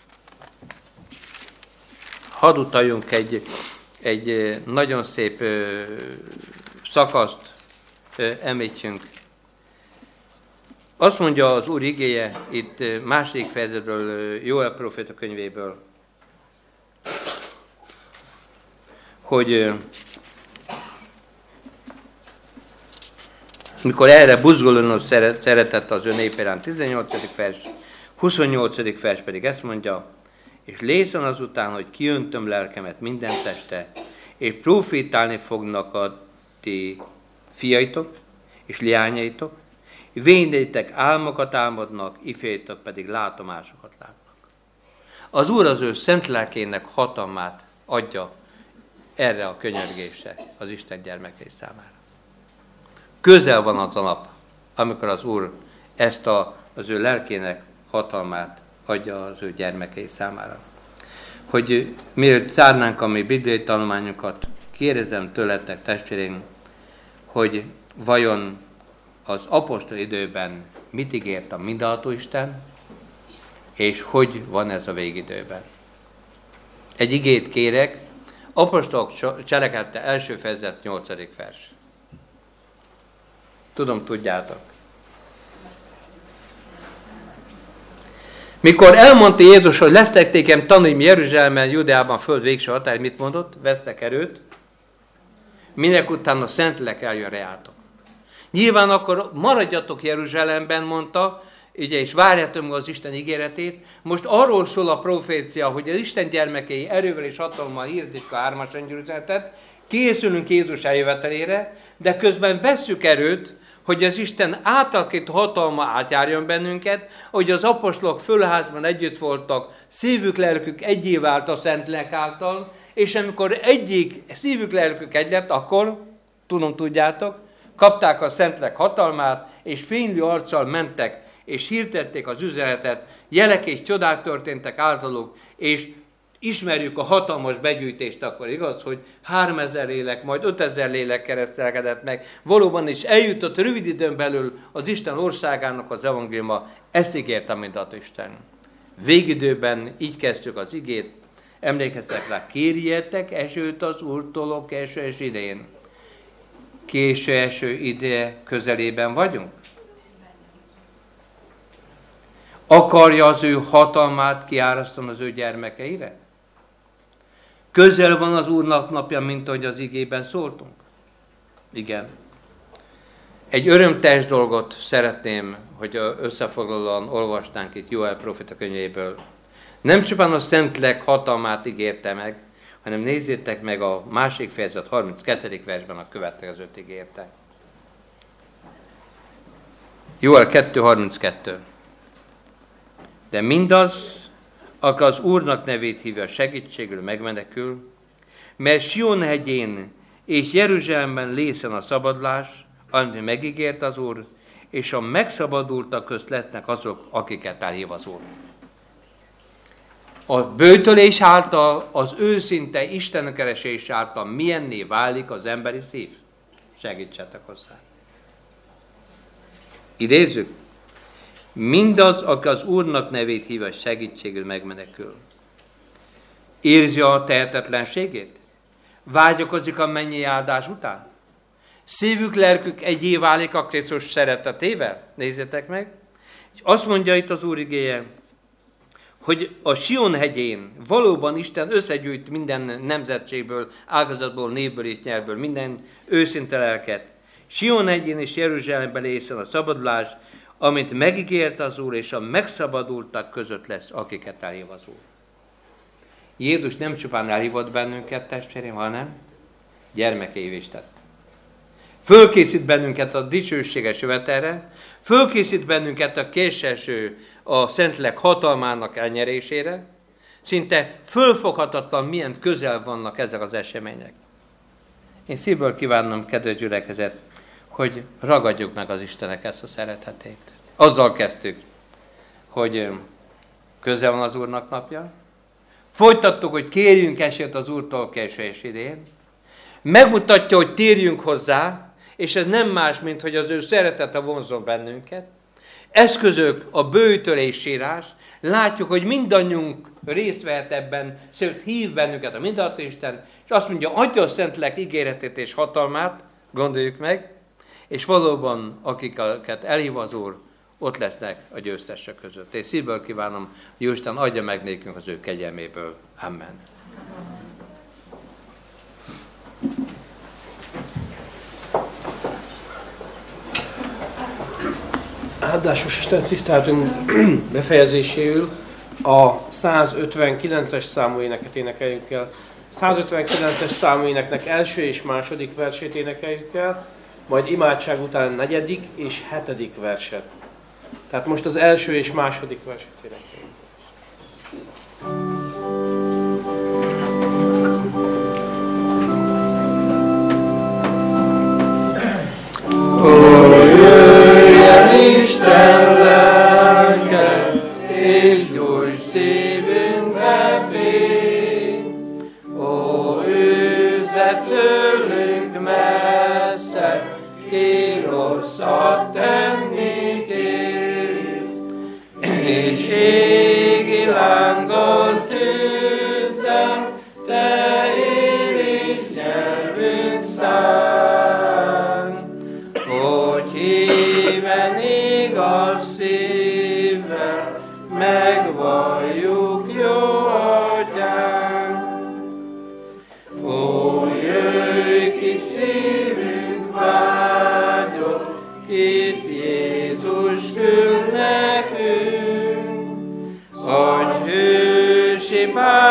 hadd utaljunk egy, egy nagyon szép szakaszt, említsünk. Azt mondja az Úr igéje itt második fejezetből, Jóel próféta könyvéből, hogy mikor erre buzgolónos szeretett az ő népirán, tizennyolcadik vers, huszonnyolcadik vers pedig ezt mondja, és lészen azután, hogy kiöntöm lelkemet minden teste, és profétálni fognak a ti fiaitok és leányaitok, véneitek álmokat álmodnak, ifjaitok pedig látomásokat látnak. Az Úr az ő szent lelkének hatalmát adja erre a könyörgésre az Isten gyermekei számára. Közel van az a nap, amikor az Úr ezt a, az ő lelkének hatalmát adja az ő gyermekei számára. Hogy mielőtt zárnánk a mi bibliai tanulmányunkat, kérdezem tőletek, testvéreim, hogy vajon az apostol időben mit ígért a mindenható Isten, és hogy van ez a végidőben. Egy igét kérek, apostolok cselekedete első fejezet nyolcadik vers. Tudom, tudjátok. Mikor elmondta Jézus, hogy lesztek tékem tanulni Jeruzsálemben, Judeában, föld végső határ, mit mondott? Vesztek erőt, minek után a Szentlélek eljön reátok. Nyilván akkor maradjatok Jeruzsálemben, mondta, ugye, és várjátok meg az Isten ígéretét. Most arról szól a profécia, hogy az Isten gyermekei erővel és hatalommal hirdetik a hármas üzenetet, készülünk Jézus eljövetelére, de közben vesszük erőt, hogy az Isten átalakít hatalma átjárjon bennünket, hogy az apostolok fölházban együtt voltak, szívük, lelkük egyé vált a Szentlélek által, és amikor egyik szívük, lelkük egy lett, akkor, tudom, tudjátok, kapták a Szentlélek hatalmát, és fénylő arccal mentek, és hirdették az üzenetet, jelek és csodák történtek általuk, és ismerjük a hatalmas begyűjtést akkor, igaz, hogy háromezer lélek, majd ötezer lélek keresztelkedett meg. Valóban is eljutott rövid időn belül az Isten országának az evangéliuma. Ezt ígérte mindenható Isten. Végidőben így kezdtük az igét. Emlékeztek rá, kérjetek esőt az Úrtól a késő eső idején. Késő eső ideje közelében vagyunk. Akarja az ő hatalmát kiárasztani az ő gyermekeire? Közel van az Úrnak napja, mint ahogy az igében szóltunk? Igen. Egy örömteljes dolgot szeretném, hogy összefoglalóan olvasnánk itt Jóel próféta könyvéből. Nem csupán a Szentlélek hatalmát ígérte meg, hanem nézzétek meg a másik fejezet harminckettedik versben a következőt ígérte. Jóel kettő harminckettő. De mindaz, aki az Úrnak nevét hívja, segítségül megmenekül, mert Sion hegyén és Jeruzsálemben lészen a szabadlás, amit megígért az Úr, és a megszabadultak közt lesznek azok, akiket elhív az Úr. A böjtölés által, az őszinte istenkeresés által milyenné válik az emberi szív? Segítsetek hozzá. Idézzük. Mindaz, aki az Úrnak nevét hívja, segítségül megmenekül. Érzi a tehetetlenségét? Vágyakozik a mennyi áldás után? Szívük, lelkük egyé válik a Krisztus szeretetével? Nézzétek meg. És azt mondja itt az Úr igéje, hogy a Sion hegyén valóban Isten összegyűjt minden nemzetségből, ágazatból, névből és nyelvből, minden őszinte lelket. Sion hegyén és Jeruzsálemben lészen a szabadulás, amit megígért az Úr, és a megszabadultak között lesz, akiket elhív az Úr. Jézus nem csupán elhívott bennünket, testvérem, hanem gyermekévé is tett. Fölkészít bennünket a dicsőséges jövetelre, fölkészít bennünket a késeső, a Szentlélek hatalmának elnyerésére, szinte fölfoghatatlan, milyen közel vannak ezek az események. Én szívből kívánom, kedves gyülekezet, hogy ragadjuk meg az Istennek ezt a szeretetét. Azzal kezdtük, hogy közel van az Úrnak napja. Folytattuk, hogy kérjünk esélyt az Úrtól késő és idén. Megmutatja, hogy térjünk hozzá, és ez nem más, mint hogy az ő szeretete vonzol bennünket. Eszközök, a böjtölés, sírás. Látjuk, hogy mindannyiunk részt vehet ebben, sőt hív bennünket a mindenható Isten, és azt mondja, adja a Szentlélek ígéretét és hatalmát, gondoljuk meg, és valóban, akiket elhív az Úr, ott lesznek a győztesek között. És szívből kívánom, hogy Jóisten adja meg nékünk az ő kegyelméből. Amen. Áldásos Isten tiszteltünk befejezéséül a százötvenkilences számú éneket énekeljük el. százötvenkilences számú éneknek első és második versét énekeljük el, majd imádság után negyedik és hetedik verset. Tehát most az első és második verset énekeljük. Isten lelke, és gyújts szívünkbe fény. Ó, őzze tőlünk messze, ki rosszat tenni kész, és égi lánggal tűzzen, te éríts nyelvünk szán, hogy híven igaz szívvel megvalljuk jó atyánk. Ó, jöjj ki szívünk vágyott, kit Jézus küld nekünk, adj hősi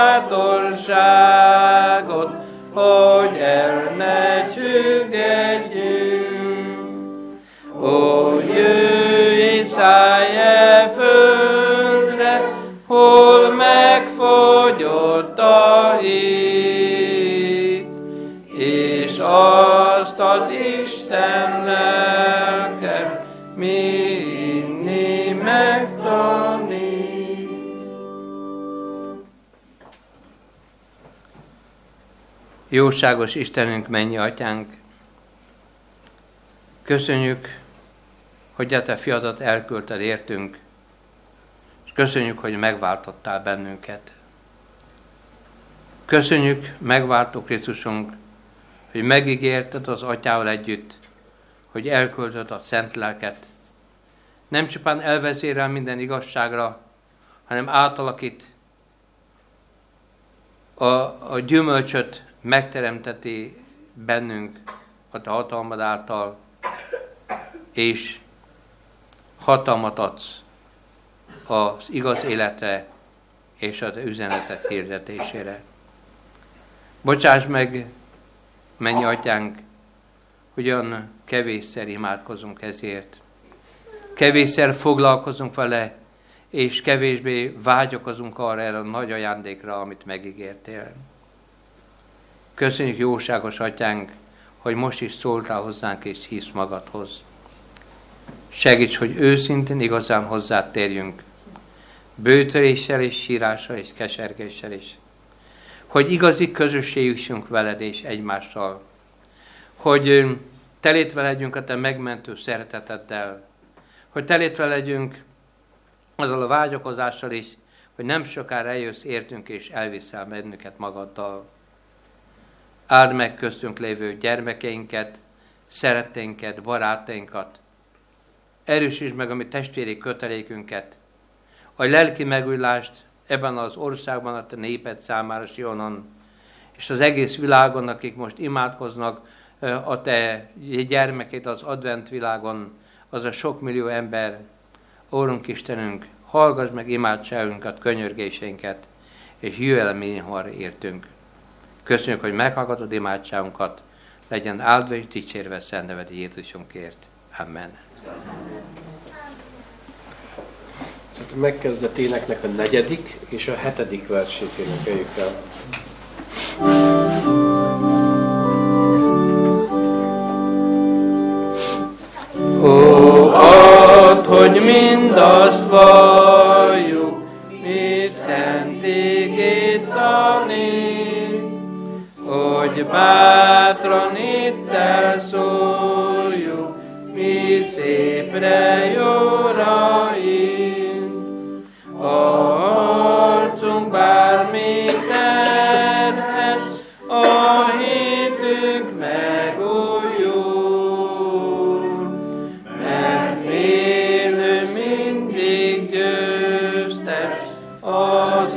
bátorságot, hogy el ne csüggedjünk. Ó, jöjj és szállj el földre, hol megfogyott a hit, és azt ad Isten lelke, mi inni megtanít. Jóságos Istenünk, mennyi atyánk, köszönjük, hogy a te fiadat elküldted értünk, és köszönjük, hogy megváltottál bennünket. Köszönjük, megváltó Krisztusunk, hogy megígérted az atyával együtt, hogy elküldted a szent lelket. Nem csupán elvezérel minden igazságra, hanem átalakít, a, a gyümölcsöt megteremteti bennünk a te hatalmad által, és hatalmat adsz az igaz életre és az üzenetet hirdetésére. Bocsáss meg, mennyi atyánk, hogy olyan kevésszer imádkozunk ezért. Kevésszer foglalkozunk vele, és kevésbé vágyakozunk arra erre a nagy ajándékra, amit megígértél. Köszönjük, jóságos atyánk, hogy most is szóltál hozzánk, és hisz magadhoz. Segíts, hogy őszintén igazán hozzád térjünk, bőtöréssel és sírással és kesergéssel is. Hogy igazi közösségünk veled és egymással. Hogy telétve legyünk a te megmentő szereteteddel. Hogy telétve legyünk azzal a vágyakozással is, hogy nem sokára eljössz értünk és elviszel bennünket magaddal. Áld meg köztünk lévő gyermekeinket, szeretténket, barátainkat. Erősítsd meg a mi testvéri kötelékünket. A lelki megújulást ebben az országban a te néped számára, Sionon, és az egész világon, akik most imádkoznak, a te gyermekét az advent világon, az a sok millió ember. Úrunk Istenünk, hallgass meg imádságunkat, könyörgéseinket, és jöjj el mindenhol értünk. Köszönjük, hogy meghallgatod imádságunkat, legyen áldva és dicsérve szent neved Jézusunkért. Amen. A megkezdett éneknek a negyedik és a hetedik versét énekeljük el. Ó, add, hogy mindazt valljuk, mit szent igét tanít, hogy bátran itt elszóljuk, mi szépre jóraink. A arcunk bármi terhes, a hitünk megújul, mert élő mindig győztes az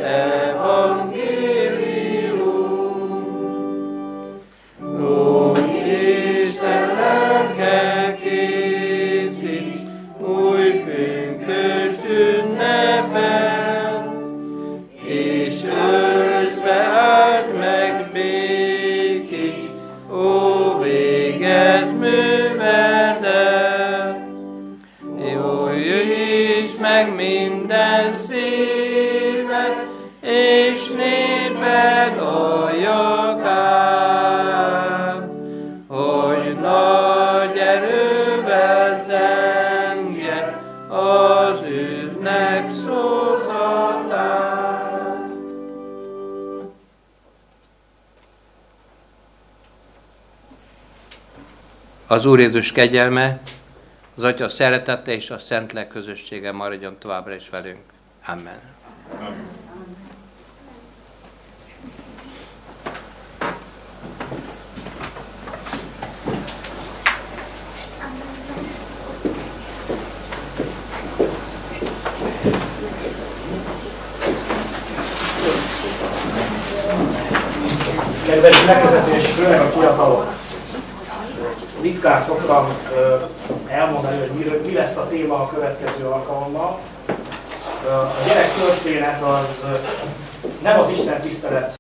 evangélium. Ó, Isten lelke, készíts új pünkös ünnepet, és őrzve áld meg békíts, ó, végez művedet. Jó, jöjj meg minden szíved, és néped halljak át, hogy nagy erővel zengje az üdvnek szózatát. Az Úr Jézus kegyelme, az Atya szeretete és a Szentlélek közössége maradjon továbbra is velünk. Amen. Amen. Kedves megkezdés, főleg a fiatalok. Ritkán szoktam elmondani, hogy mi, mi lesz a téma a következő alkalommal. A gyerek történet az nem az Isten tisztelet